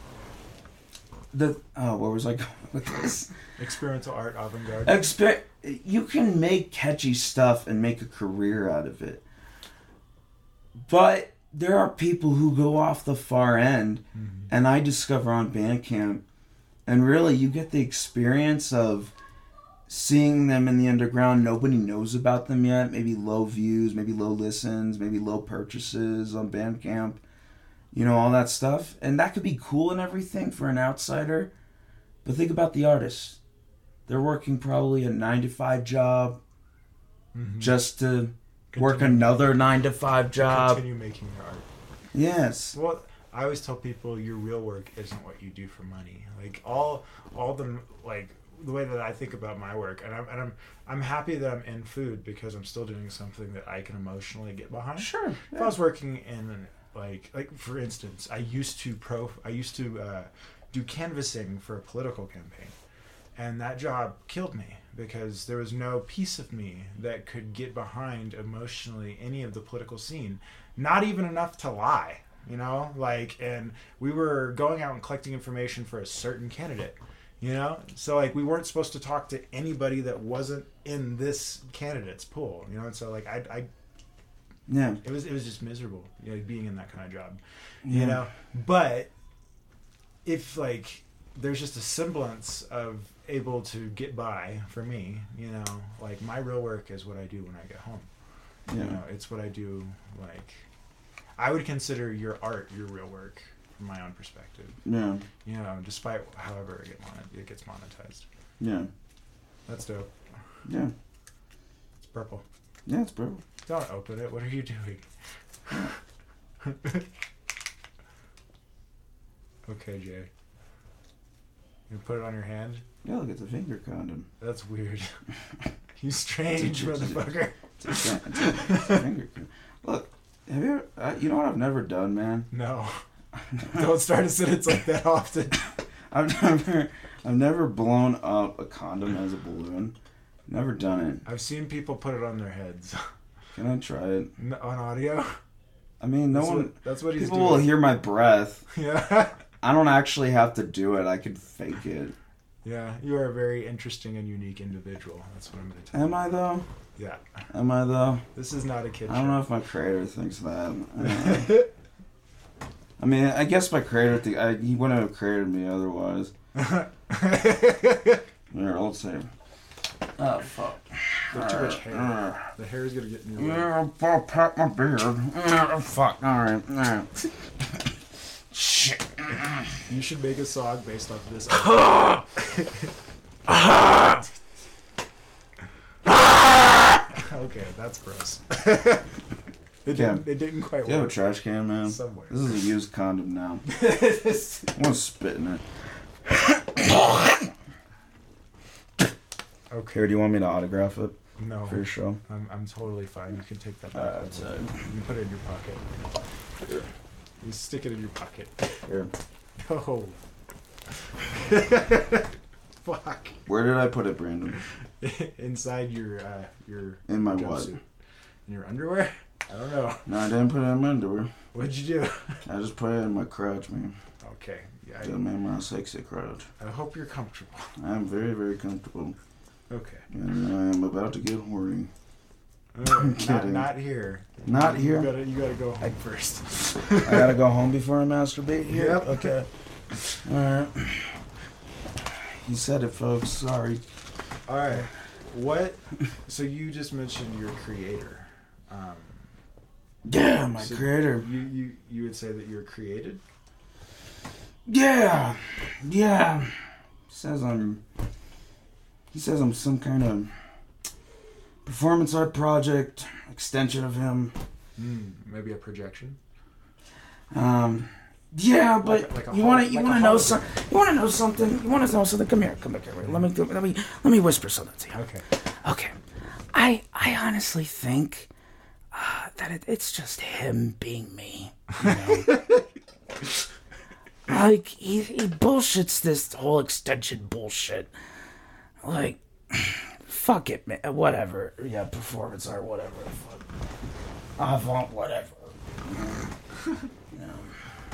the oh, where was I going with this? Experimental art, avant-garde. Exper- you can make catchy stuff and make a career out of it, but there are people who go off the far end, mm-hmm. and I discover on Bandcamp, and really you get the experience of seeing them in the underground. Nobody knows about them yet. Maybe low views, maybe low listens, maybe low purchases on Bandcamp. You know, all that stuff. And that could be cool and everything for an outsider. But think about the artists. They're working probably a nine to five job mm-hmm. just to continue, work another nine to five job. Continue making your art. Yes. Well, I always tell people your real work isn't what you do for money. Like all, all the like the way that I think about my work, and I'm and I'm I'm happy that I'm in food because I'm still doing something that I can emotionally get behind. Sure. If yeah. I was working in like like for instance, I used to pro I used to uh, do canvassing for a political campaign, and that job killed me because there was no piece of me that could get behind emotionally any of the political scene, not even enough to lie. You know, like, and we were going out and collecting information for a certain candidate, you know? So, like, we weren't supposed to talk to anybody that wasn't in this candidate's pool, you know? And so, like, I, I yeah, it was, it was just miserable, you know, being in that kind of job, yeah. you know? But if, like, there's just a semblance of able to get by for me, you know, like, my real work is what I do when I get home. Yeah. You know, it's what I do, like... I would consider your art your real work from my own perspective. Yeah. You know, despite however it, get mon- it gets monetized. Yeah. That's dope. Yeah. It's purple. Yeah, it's purple. Don't open it. What are you doing? Okay, Jay. You put it on your hand? Yeah, look, it's a finger condom. That's weird. You strange it's a, motherfucker. It's a, it's a, it's a, it's a finger condom. Look. Have you ever, uh, you know what I've never done, man? No. Don't start a sentence like that often. I've never, I've never blown up a condom as a balloon. Never done it. I've seen people put it on their heads. Can I try it? No, on audio? I mean, no that's one. What, that's what he's people doing. People will hear my breath. Yeah. I don't actually have to do it. I could fake it. Yeah, you are a very interesting and unique individual. That's what I'm going to tell Am you. I though? Yeah. Am I though? This is not a kid I don't show. know if my creator thinks that. Uh, I mean, I guess my creator, th- I, he wouldn't have created me otherwise. Here, let's see. Oh, fuck. There's too much hair. Uh, the hair is going to get in your way. Yeah, I'll pat my beard. Oh, fuck. All right. All right. Shit. You should make a song based off of this. Okay, that's gross. it, didn't, it didn't quite work. Do you have a trash can, man? Somewhere. This is a used condom now. I want to spit in it. Okay. Here, do you want me to autograph it? No. For your show? I'm, I'm totally fine. You can take that back. Uh, that's uh, you can put it in your pocket. Here. You stick it in your pocket. Here. Oh. Fuck. Where did I put it, Brandon? Inside your uh, your. In my jumpsuit. what? In your underwear? I don't know. No, I didn't put it in my underwear. What'd you do? I just put it in my crotch, man. Okay. Yeah. That made my sexy crotch. I hope you're comfortable. I am very, very comfortable. Okay. And I am about to get horny. Uh, I'm kidding. Not, not here. Not you here? Gotta, you gotta go home first. I gotta go home before I masturbate here? Yep. Okay. Alright. You said it, folks. Sorry. Alright. What? So you just mentioned your creator. Um, yeah, my so creator. You, you, you would say that you're created? Yeah. Yeah. He says I'm... He says I'm some kind of performance art project, extension of him. Mm, maybe a projection. Um, yeah, but like a, like a you want to hol- you like want to know some you want to know something. You want to know something. Come here, come here, come here. Let me let me let me whisper something to you. Okay. Okay. I I honestly think uh, that it, it's just him being me. You know? like he, he bullshits this whole extension bullshit. Like, fuck it, man. Whatever. Yeah, performance art, whatever. Fuck. Avant, whatever. Yeah.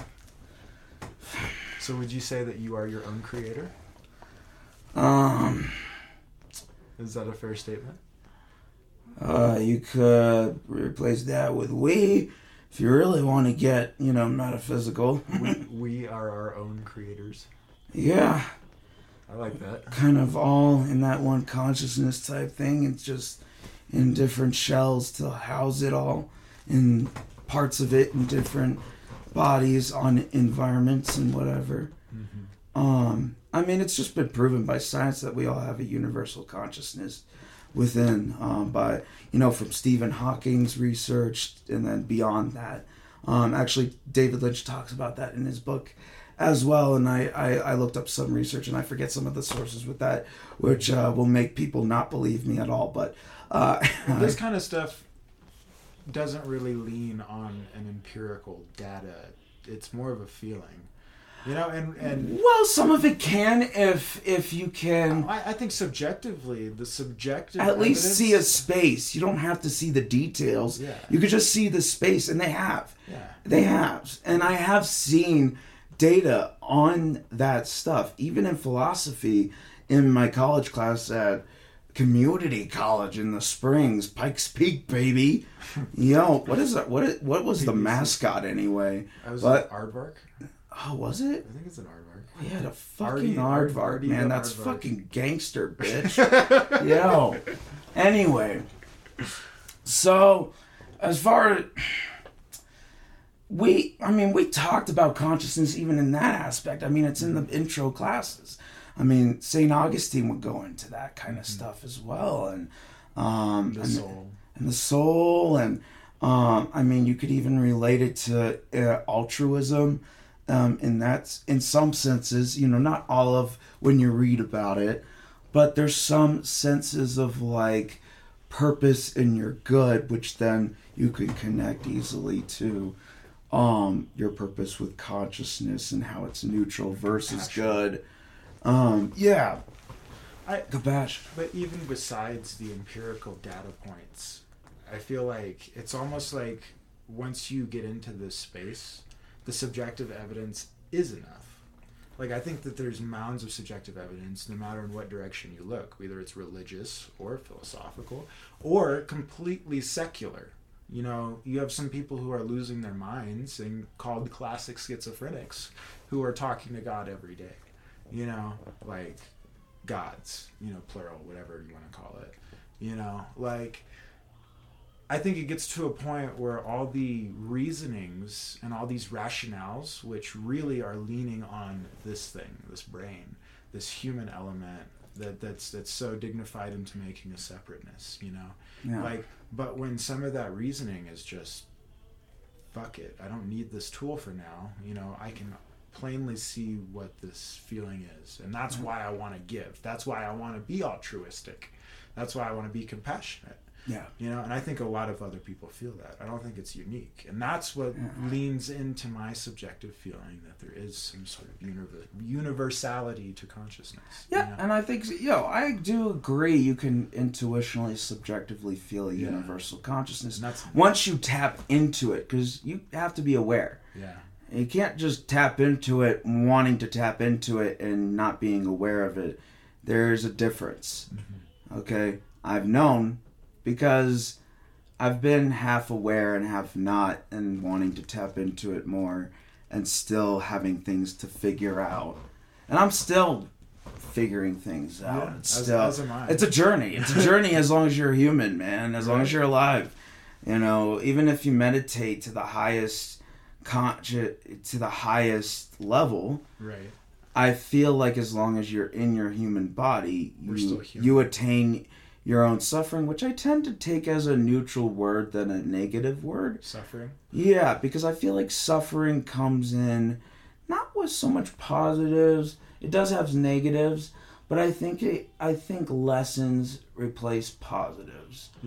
So would you say that you are your own creator? Um. Is that a fair statement? Uh, you could replace that with we, if you really want to get, you know, metaphysical. we, we are our own creators. Yeah. I like that. Kind of all in that one consciousness type thing. It's just in different shells to house it all, in parts of it in different bodies on environments and whatever. Mm-hmm. Um, I mean, it's just been proven by science that we all have a universal consciousness within, um, by, you know, from Stephen Hawking's research and then beyond that. Um, actually, David Lynch talks about that in his book as well, and I, I, I looked up some research, and I forget some of the sources with that, which uh, will make people not believe me at all, but... Uh, well, this kind of stuff doesn't really lean on an empirical data. It's more of a feeling. You know, and, and well, some of it can if if you can. I, I think subjectively, the subjective at least evidence, see a space. You don't have to see the details. Yeah. You could just see the space, and they have. Yeah. They have, and I have seen data on that stuff, even in philosophy, in my college class at community college in the Springs, Pikes Peak, baby. Yo, what is that? What is, what was the mascot anyway? I was but, Aardvark. Oh, was it? I think it's an aardvark. Oh, yeah, the fucking Artie, aardvark, Artie man. the That's aardvark. fucking gangster, bitch. Yo. Anyway. So, as far as... We, I mean, we talked about consciousness even in that aspect. I mean, it's in the intro classes. I mean, Saint Augustine would go into that kind of mm-hmm. stuff as well. And, um... The and, soul. And the soul, and... Um, I mean, you could even relate it to uh, altruism, um, in that, in some senses. You know, not all of when you read about it, but there's some senses of like purpose in your good, which then you can connect easily to um, your purpose with consciousness and how it's neutral versus Compassion. Good. Um, yeah, I, Compassion. But even besides the empirical data points, I feel like it's almost like once you get into this space, the subjective evidence is enough. Like, I think that there's mounds of subjective evidence no matter in what direction you look, whether it's religious or philosophical or completely secular. You know, you have some people who are losing their minds and called classic schizophrenics who are talking to God every day. You know, like gods, you know, plural, whatever you want to call it. You know, like... I think it gets to a point where all the reasonings and all these rationales, which really are leaning on this thing, this brain, this human element that, that's that's so dignified into making a separateness, you know? Yeah. Like, but when some of that reasoning is just, fuck it, I don't need this tool for now, you know, I can plainly see what this feeling is. And that's why I want to give. That's why I want to be altruistic. That's why I want to be compassionate. Yeah. You know, and I think a lot of other people feel that. I don't think it's unique. And that's what yeah. leans into my subjective feeling that there is some sort of univer- universality to consciousness. Yeah, you know? And I think, yo, I do agree you can intuitionally, subjectively feel a yeah. universal consciousness. That's, once you tap into it, because you have to be aware. Yeah. You can't just tap into it wanting to tap into it and not being aware of it. There's a difference. Mm-hmm. Okay? I've known... Because I've been half aware and half not, and wanting to tap into it more, and still having things to figure out. And I'm still figuring things out. Yeah, it's as, still, as am I. It's a journey. It's a journey as long as you're human, man. As long as you're alive. You know, even if you meditate to the highest conscious, to the highest level. Right. I feel like as long as you're in your human body, We're you, still human. you attain your own suffering, which I tend to take as a neutral word than a negative word. Suffering? Yeah, because I feel like suffering comes in not with so much positives. It does have negatives, but I think it, I think lessons replace positives. Yeah,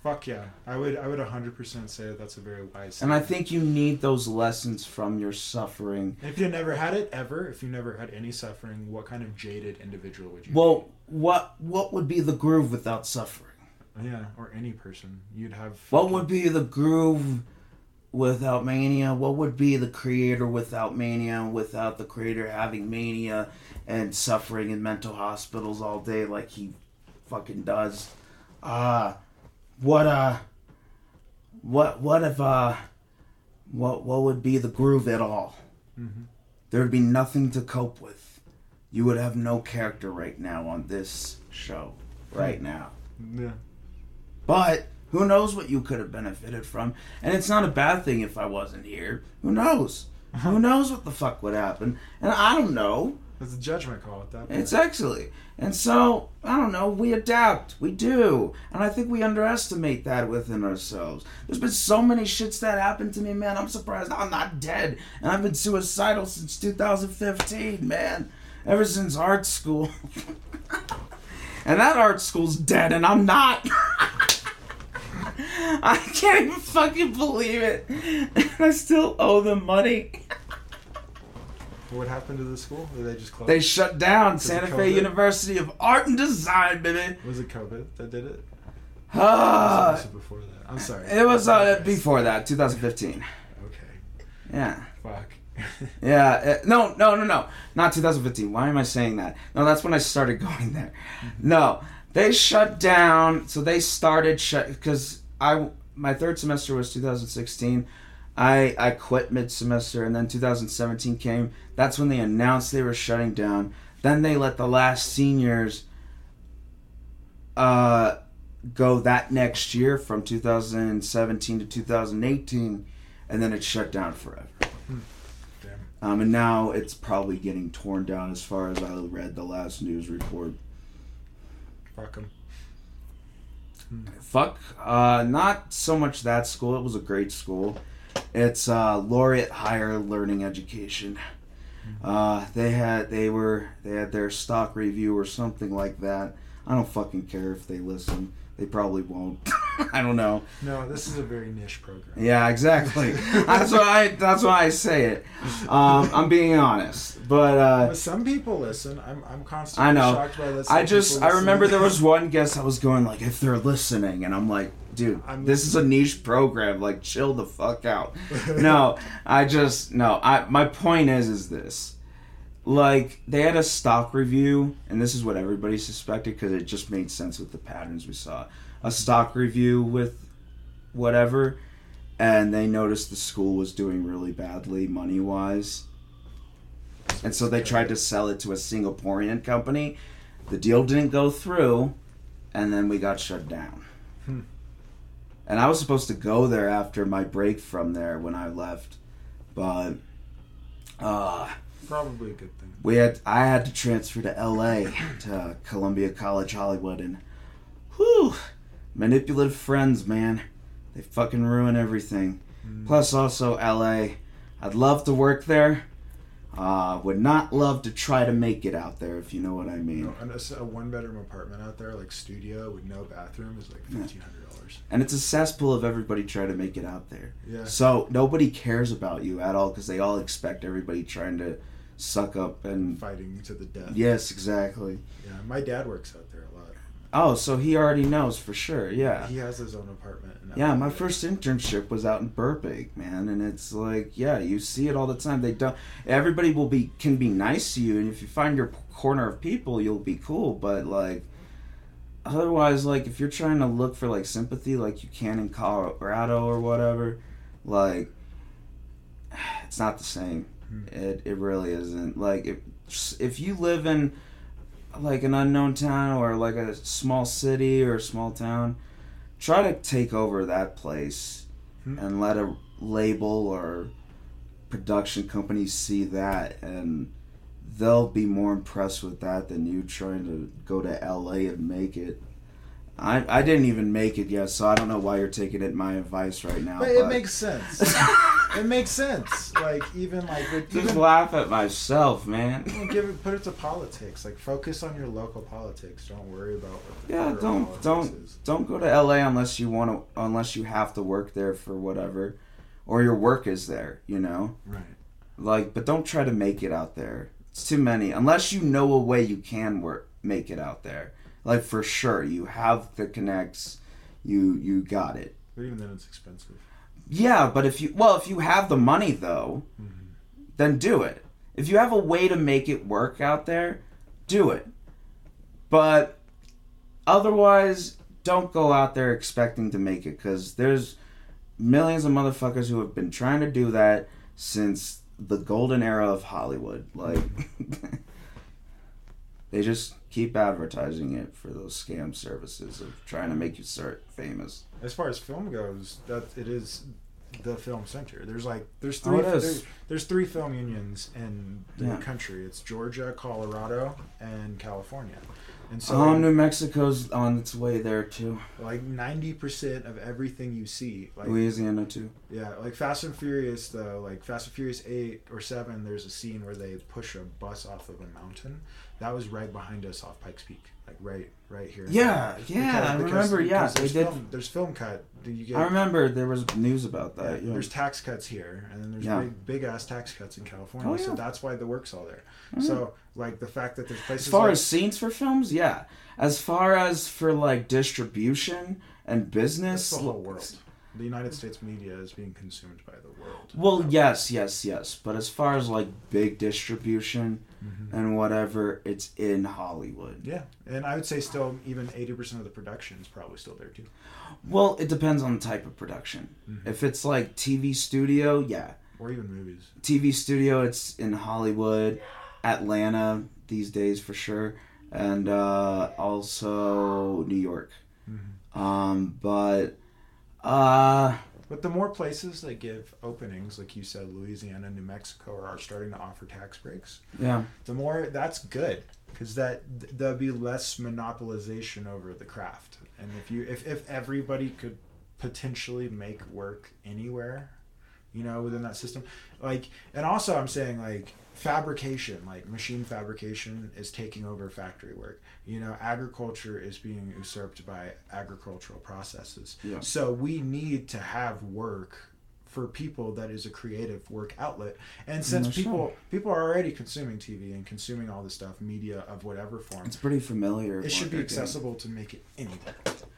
Fuck yeah. I would I would one hundred percent say that that's a very wise thing. And I think you need those lessons from your suffering. If you never had it ever, if you never had any suffering, what kind of jaded individual would you Well, be? what what would be the groove without suffering? Yeah, or any person. You'd have... What would be the groove without mania? What would be the creator without mania? Without the creator having mania and suffering in mental hospitals all day like he fucking does? Uh, what, uh... What, what if, uh... What, what would be the groove at all? Mm-hmm. There would be nothing to cope with. You would have no character right now on this show. Right now. Yeah. But who knows what you could have benefited from? And it's not a bad thing if I wasn't here. Who knows? Who knows what the fuck would happen? And I don't know. It's a judgment call at that point. It's actually. And so, I don't know, we adapt. We do. And I think we underestimate that within ourselves. There's been so many shits that happened to me, man. I'm surprised I'm not dead. And I've been suicidal since two thousand fifteen, man. Ever since art school. And that art school's dead and I'm not. I can't even fucking believe it. And I still owe them money. What happened to the school? Did they just close? They shut down Was Santa it Fe COVID? University of Art and Design, baby. Was it COVID that did it? Ah, Was it before that? I'm sorry. it was uh, before that, two thousand fifteen. Okay. Yeah. Fuck. Yeah. Uh, no, no, no, no. Not two thousand fifteen. Why am I saying that? No, that's when I started going there. No. They shut down. So they started shut because I my third semester was two thousand sixteen. I I quit mid semester and then two thousand seventeen came. That's when they announced they were shutting down. Then they let the last seniors uh go that next year from two thousand seventeen to two thousand eighteen, and then it shut down forever. Hmm. Damn. Um, and now it's probably getting torn down as far as I read the last news report. Fuck them. Fuck. Uh, not so much that school. It was a great school. It's uh, Laureate Higher Learning Education. Uh, they had they were they had their stock review or something like that. I don't fucking care if they listen. They probably won't. I don't know. No, this is a very niche program. Yeah, exactly. That's why I. That's why I say it. Um, I'm being honest, but uh, But some people listen. I'm I'm constantly I know. shocked by this. I just I remember there was one guest I was going like, if they're listening, and I'm like, dude, I'm this is a niche program. Like, chill the fuck out. No, I just no. I my point is is this. Like, they had a stock review, and this is what everybody suspected because it just made sense with the patterns we saw. A stock review with whatever, and they noticed the school was doing really badly money-wise. And so they tried to sell it to a Singaporean company. The deal didn't go through, and then we got shut down. Hmm. And I was supposed to go there after my break from there when I left, but... uh Probably a good thing. We had I had to transfer to L A to Columbia College Hollywood, and whew, manipulative friends, man, they fucking ruin everything. Mm. Plus, also L A, I'd love to work there. Uh, would not love to try to make it out there, if you know what I mean. No, and a, a one-bedroom apartment out there, like studio with no bathroom, is like fifteen hundred dollars. And it's a cesspool of everybody trying to make it out there. Yeah. So nobody cares about you at all because they all expect everybody trying to suck up and Fighting to the death. Yes, exactly. Yeah, my dad works out there a lot. Oh, so he already knows for sure. Yeah. He has his own apartment. In Yeah, L A. my first internship was out in Burbank, man, and it's like, yeah, you see it all the time. They don't. Everybody will be can be nice to you, and if you find your corner of people, you'll be cool. But like, otherwise, like if you're trying to look for like sympathy, like you can in Colorado or whatever, like it's not the same. It it really isn't. Like if if you live in like an unknown town or like a small city or a small town, try to take over that place Hmm. and let a label or production company see that, and they'll be more impressed with that than you trying to go to L A and make it. I I didn't even make it yet, so I don't know why you're taking it my advice right now. But, But it makes sense. It makes sense. Like even like with, Just even, laugh at myself, man. well, give it, put it to politics. Like focus on your local politics. Don't worry about what the Yeah, federal don't politics don't is. don't go to L A unless you want to, unless you have to work there for whatever, or your work is there. You know, Right. like, but don't try to make it out there. It's too many. Unless you know a way you can work, make it out there. Like for sure, you have the connects. You you got it. But even then, it's expensive. Yeah, but if you well, if you have the money though, Mm-hmm. then do it. If you have a way to make it work out there, do it. But otherwise, don't go out there expecting to make it, because there's millions of motherfuckers who have been trying to do that since the golden era of Hollywood. Like, they just keep advertising it for those scam services of trying to make you start famous. As far as film goes, that it is the film center. There's like there's Oh, three it is. there's, there's three film unions in the Yeah. country. It's Georgia, Colorado, and California. And so Oh, New Mexico's on its way there too. like ninety percent of everything you see, like Louisiana too. yeah, like Fast and Furious though, like Fast and Furious eight or seven, there's a scene where they push a bus off of a mountain. That was right behind us off Pikes Peak, like right right here. Yeah, yeah, I remember, yeah, there's they did- Film, there's film cut. Do you get? I remember there was news about Yeah, that. Yeah. There's tax cuts here, and then there's Yeah. big, big ass tax cuts in California. Oh, yeah. So that's why the work's all there. Mhm. So like the fact that there's places As far like, as scenes for films, yeah. As far as for like distribution and business, it's the whole world. The United States media is being consumed by the world. well, yes, yes, yes. But as far as like big distribution Mhm. and whatever, it's in Hollywood. Yeah, and I would say still even eighty percent of the production is probably still there too. Well, it depends on the type of production. Mhm. If it's like T V studio, yeah. Or even movies. T V studio, it's in Hollywood, Atlanta these days for sure, and uh, also New York. Mm-hmm. Um, but uh, But the more places that give openings, like you said, Louisiana, New Mexico are starting to offer tax breaks. yeah, The more that's good, because that th- there'll be less monopolization over the craft. And if you if, if everybody could potentially make work anywhere, you know, within that system, like, and also I'm saying like fabrication, like machine fabrication is taking over factory work. You know, agriculture is being usurped by agricultural processes. Yeah. So we need to have work for people that is a creative work outlet. And since Yeah, sure. people people are already consuming T V and consuming all this stuff, media of whatever form, it's pretty familiar. it with should what be they're doing. accessible to make it anywhere.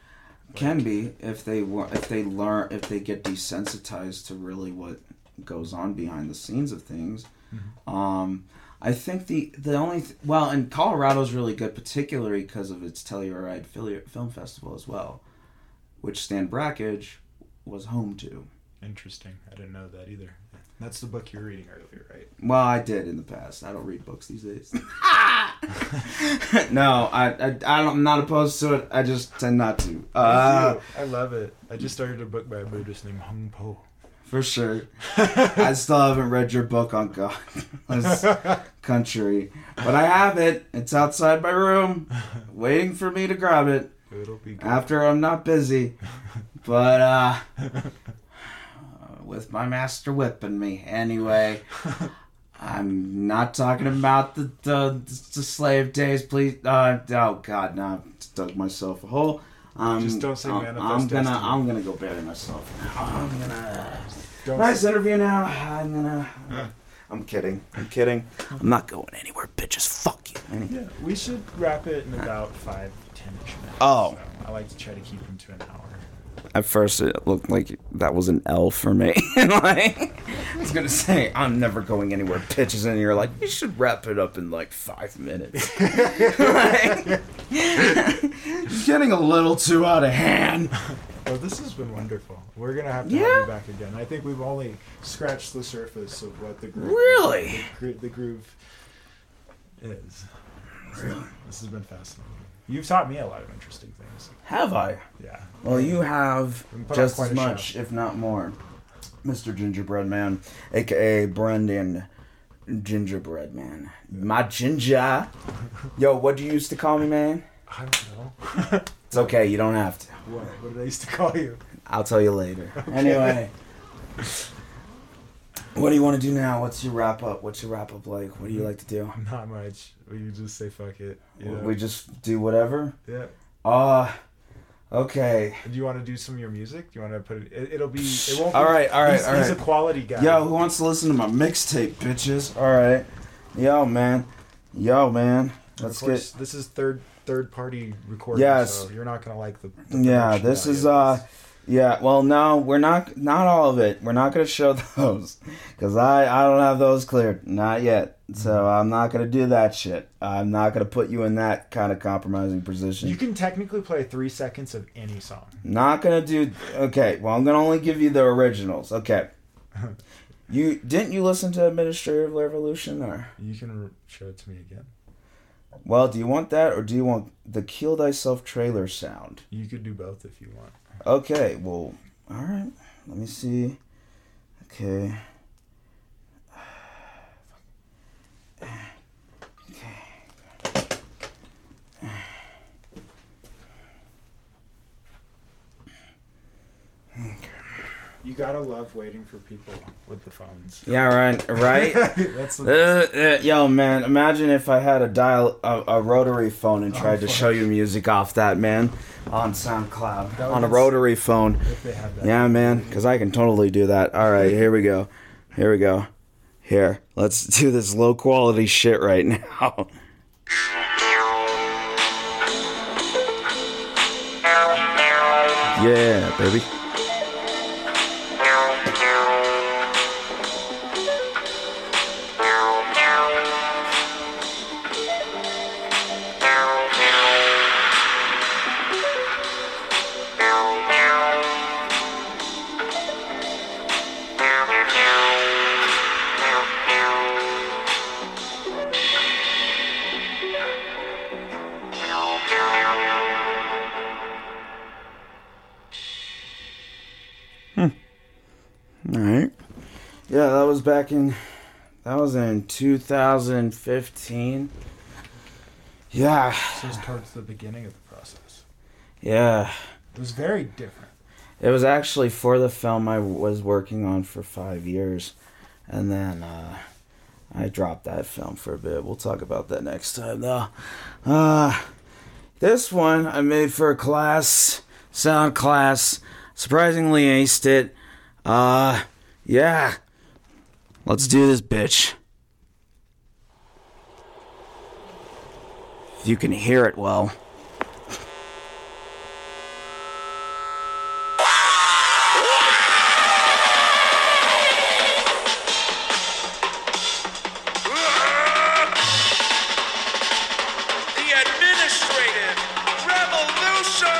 Can be if they wa- if they learn if they get desensitized to really what goes on behind the scenes of things. Mm-hmm. Um, I think the the only th- well, and Colorado's really good, particularly because of its Telluride Fili- Film Festival as well, which Stan Brakhage was home to. Interesting. I didn't know that either. That's the book you were reading earlier, right? Well, I did in the past. I don't read books these days. No, I, I, I don't, I'm not opposed to it. I just tend not to. Uh, I love it. I just started a book by a Buddhist named Hung Po. for sure. I still haven't read your book on Godless Country, but I have it. It's outside my room, waiting for me to grab it It'll be good. after I'm not busy. But uh, with my master whipping me anyway. I'm not talking about the the, the slave days, please. Uh, oh God, no! I dug myself a hole. Um, Just don't say I'm, manifest I'm gonna, destiny. I'm gonna go bury myself now. I'm gonna. Don't Nice interview now. I'm gonna. I'm kidding. I'm kidding. I'm not going anywhere, bitches. Fuck you. Anyway. Yeah, we should wrap it in about five, ten-ish minutes. Oh. So I like to try to keep them to an hour. At first, it looked like that was an L for me. Like, I was gonna say, I'm never going anywhere, bitches, and you're like, you should wrap it up in like five minutes. Like, it's getting a little too out of hand. Well, this has been wonderful. We're gonna have to Yeah? have you back again. I think we've only scratched the surface of what the groove, Really? the, gro- the groove is. Really? This has been fascinating. You've taught me a lot of interesting things. Have I? Yeah. Well, you have We put on just quite as a much, show. if not more. Mister Gingerbread Man, aka Brendan Gingerbread Man. My ginger. Yo, what do you used to call me, man? I don't know. It's okay, you don't have to. What? What did I used to call you? I'll tell you later. Anyway, What do you want to do now? What's your wrap up? What's your wrap up like? What do you like to do? Not much. We just say fuck it. You know? We just do whatever? Yeah. Uh, okay. Do you want to do some of your music? Do you want to put it... it it'll be... It won't all be, right, all right, he's, all right. He's a quality guy. Yo, who wants to listen to my mixtape, bitches? All right. Yo, man. Yo, man. Let's course, get... This is third third party recording, yes. so you're not going to like the... the yeah, this is... uh. Yeah, well, no, we're not, not all of it. We're not going to show those, because I, I don't have those cleared. Not yet. So I'm not going to do that shit. I'm not going to put you in that kind of compromising position. You can technically play three seconds of any song. Not going to do... Okay, well, I'm going to only give you the originals. Okay. You Didn't you listen to Administrative Revolution, or... You can show it to me again. Well, do you want that, or do you want the Kill Thyself trailer sound? You could do both if you want. Okay, well, all right. Let me see. Okay. Okay. You gotta love waiting for people with the phones. Yeah, right, right. That's the uh, uh, yo, man, imagine if I had a dial, a, a rotary phone, and tried oh, to fuck. show you music off that, man, on SoundCloud, That on a was- rotary phone. if they have that. Yeah, man, because I can totally do that. All right, here we go. Here we go. Here, let's do this low quality shit right now. Yeah, baby. Alright. Yeah, that was back in... That was in two thousand fifteen. Yeah. This was towards the beginning of the process. Yeah. It was very different. It was actually for the film I was working on for five years. And then uh, I dropped that film for a bit. We'll talk about that next time, though. Uh, this one I made for a class, sound class. Surprisingly aced it. Uh, yeah. Let's do this, bitch. If you can hear it well. The Administrative Revolution!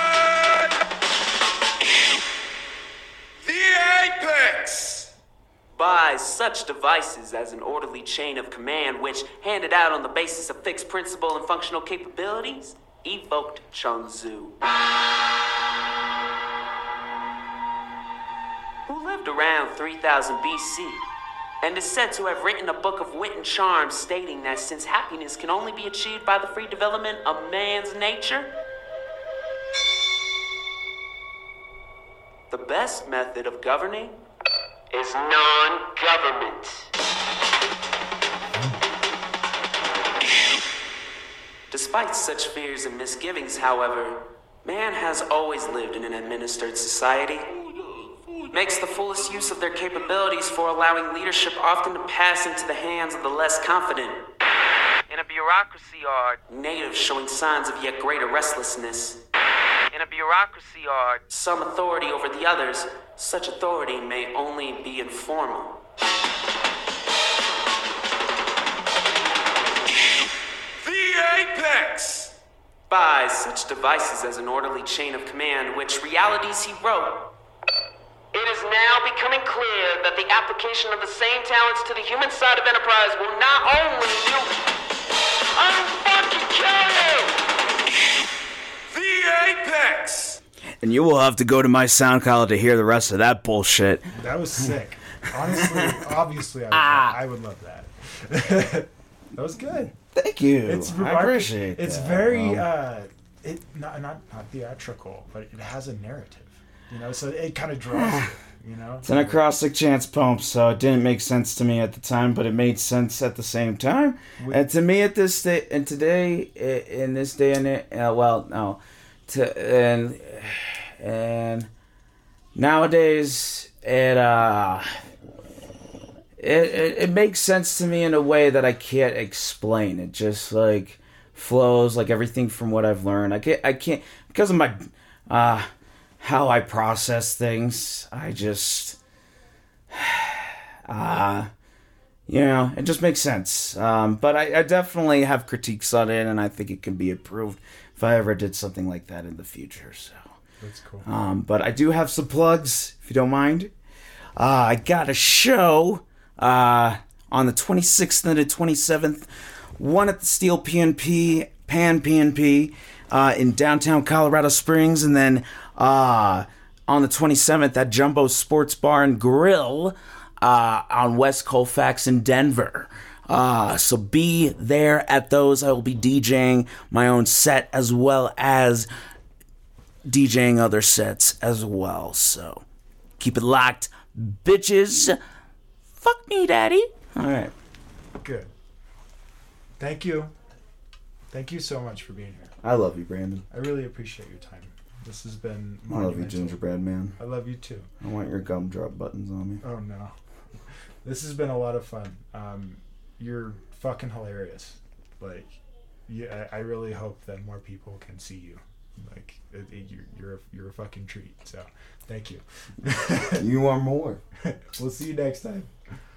The Apex! By such devices as an orderly chain of command which, handed out on the basis of fixed principle and functional capabilities, evoked Chun Tzu, who lived around three thousand B C, and is said to have written a book of wit and charm stating that since happiness can only be achieved by the free development of man's nature, the best method of governing is non-government. Despite such fears and misgivings, however, man has always lived in an administered society. Makes the fullest use of their capabilities for allowing leadership often to pass into the hands of the less confident. In a bureaucracy are natives showing signs of yet greater restlessness. In a bureaucracy are some authority over the others. Such authority may only be informal. The Apex! By such devices as an orderly chain of command, which realities he wrote. It is now becoming clear that the application of the same talents to the human side of enterprise will not only do unfucking kill you! The Apex! And you will have to go to my SoundCloud to hear the rest of that bullshit. That was sick. Honestly, obviously, I would, ah. I would love that. That was good. Thank you. It's I appreciate It's that. very, Well, uh, it not, not not theatrical, but it has a narrative. You know, so it kind of draws you. You know, It's an acrostic chance poem, so it didn't make sense to me at the time, but it made sense at the same time. We- and to me, at this day, and today, i- in this day and it, uh, well, no, to and and nowadays, it uh, it, it it makes sense to me in a way that I can't explain. It just like flows, like everything from what I've learned. I can't, I can't because of my uh. how I process things. I just, uh, you know, it just makes sense. Um, but I, I definitely have critiques on it, and I think it can be improved if I ever did something like that in the future. So, That's cool. um, but I do have some plugs, if you don't mind. Uh, I got a show uh, on the twenty-sixth and the twenty-seventh, one at the Steel P N P, Pan P N P, uh, in downtown Colorado Springs, and then uh, on the twenty-seventh at Jumbo Sports Bar and Grill uh, on West Colfax in Denver. Uh, so be there at those. I will be DJing my own set as well as DJing other sets as well. So keep it locked, bitches. Fuck me, daddy. All right. Good. Thank you. Thank you so much for being here. I love you, Brandon. I really appreciate your time. This has been I love you, monumental. gingerbread man. I love you too. I want your gumdrop buttons on me. Oh no. This has been a lot of fun. Um, you're fucking hilarious. Like, yeah, I, I really hope that more people can see you. Like, it, it, you're you're a, you're a fucking treat. So, thank you. You are more. We'll see you next time.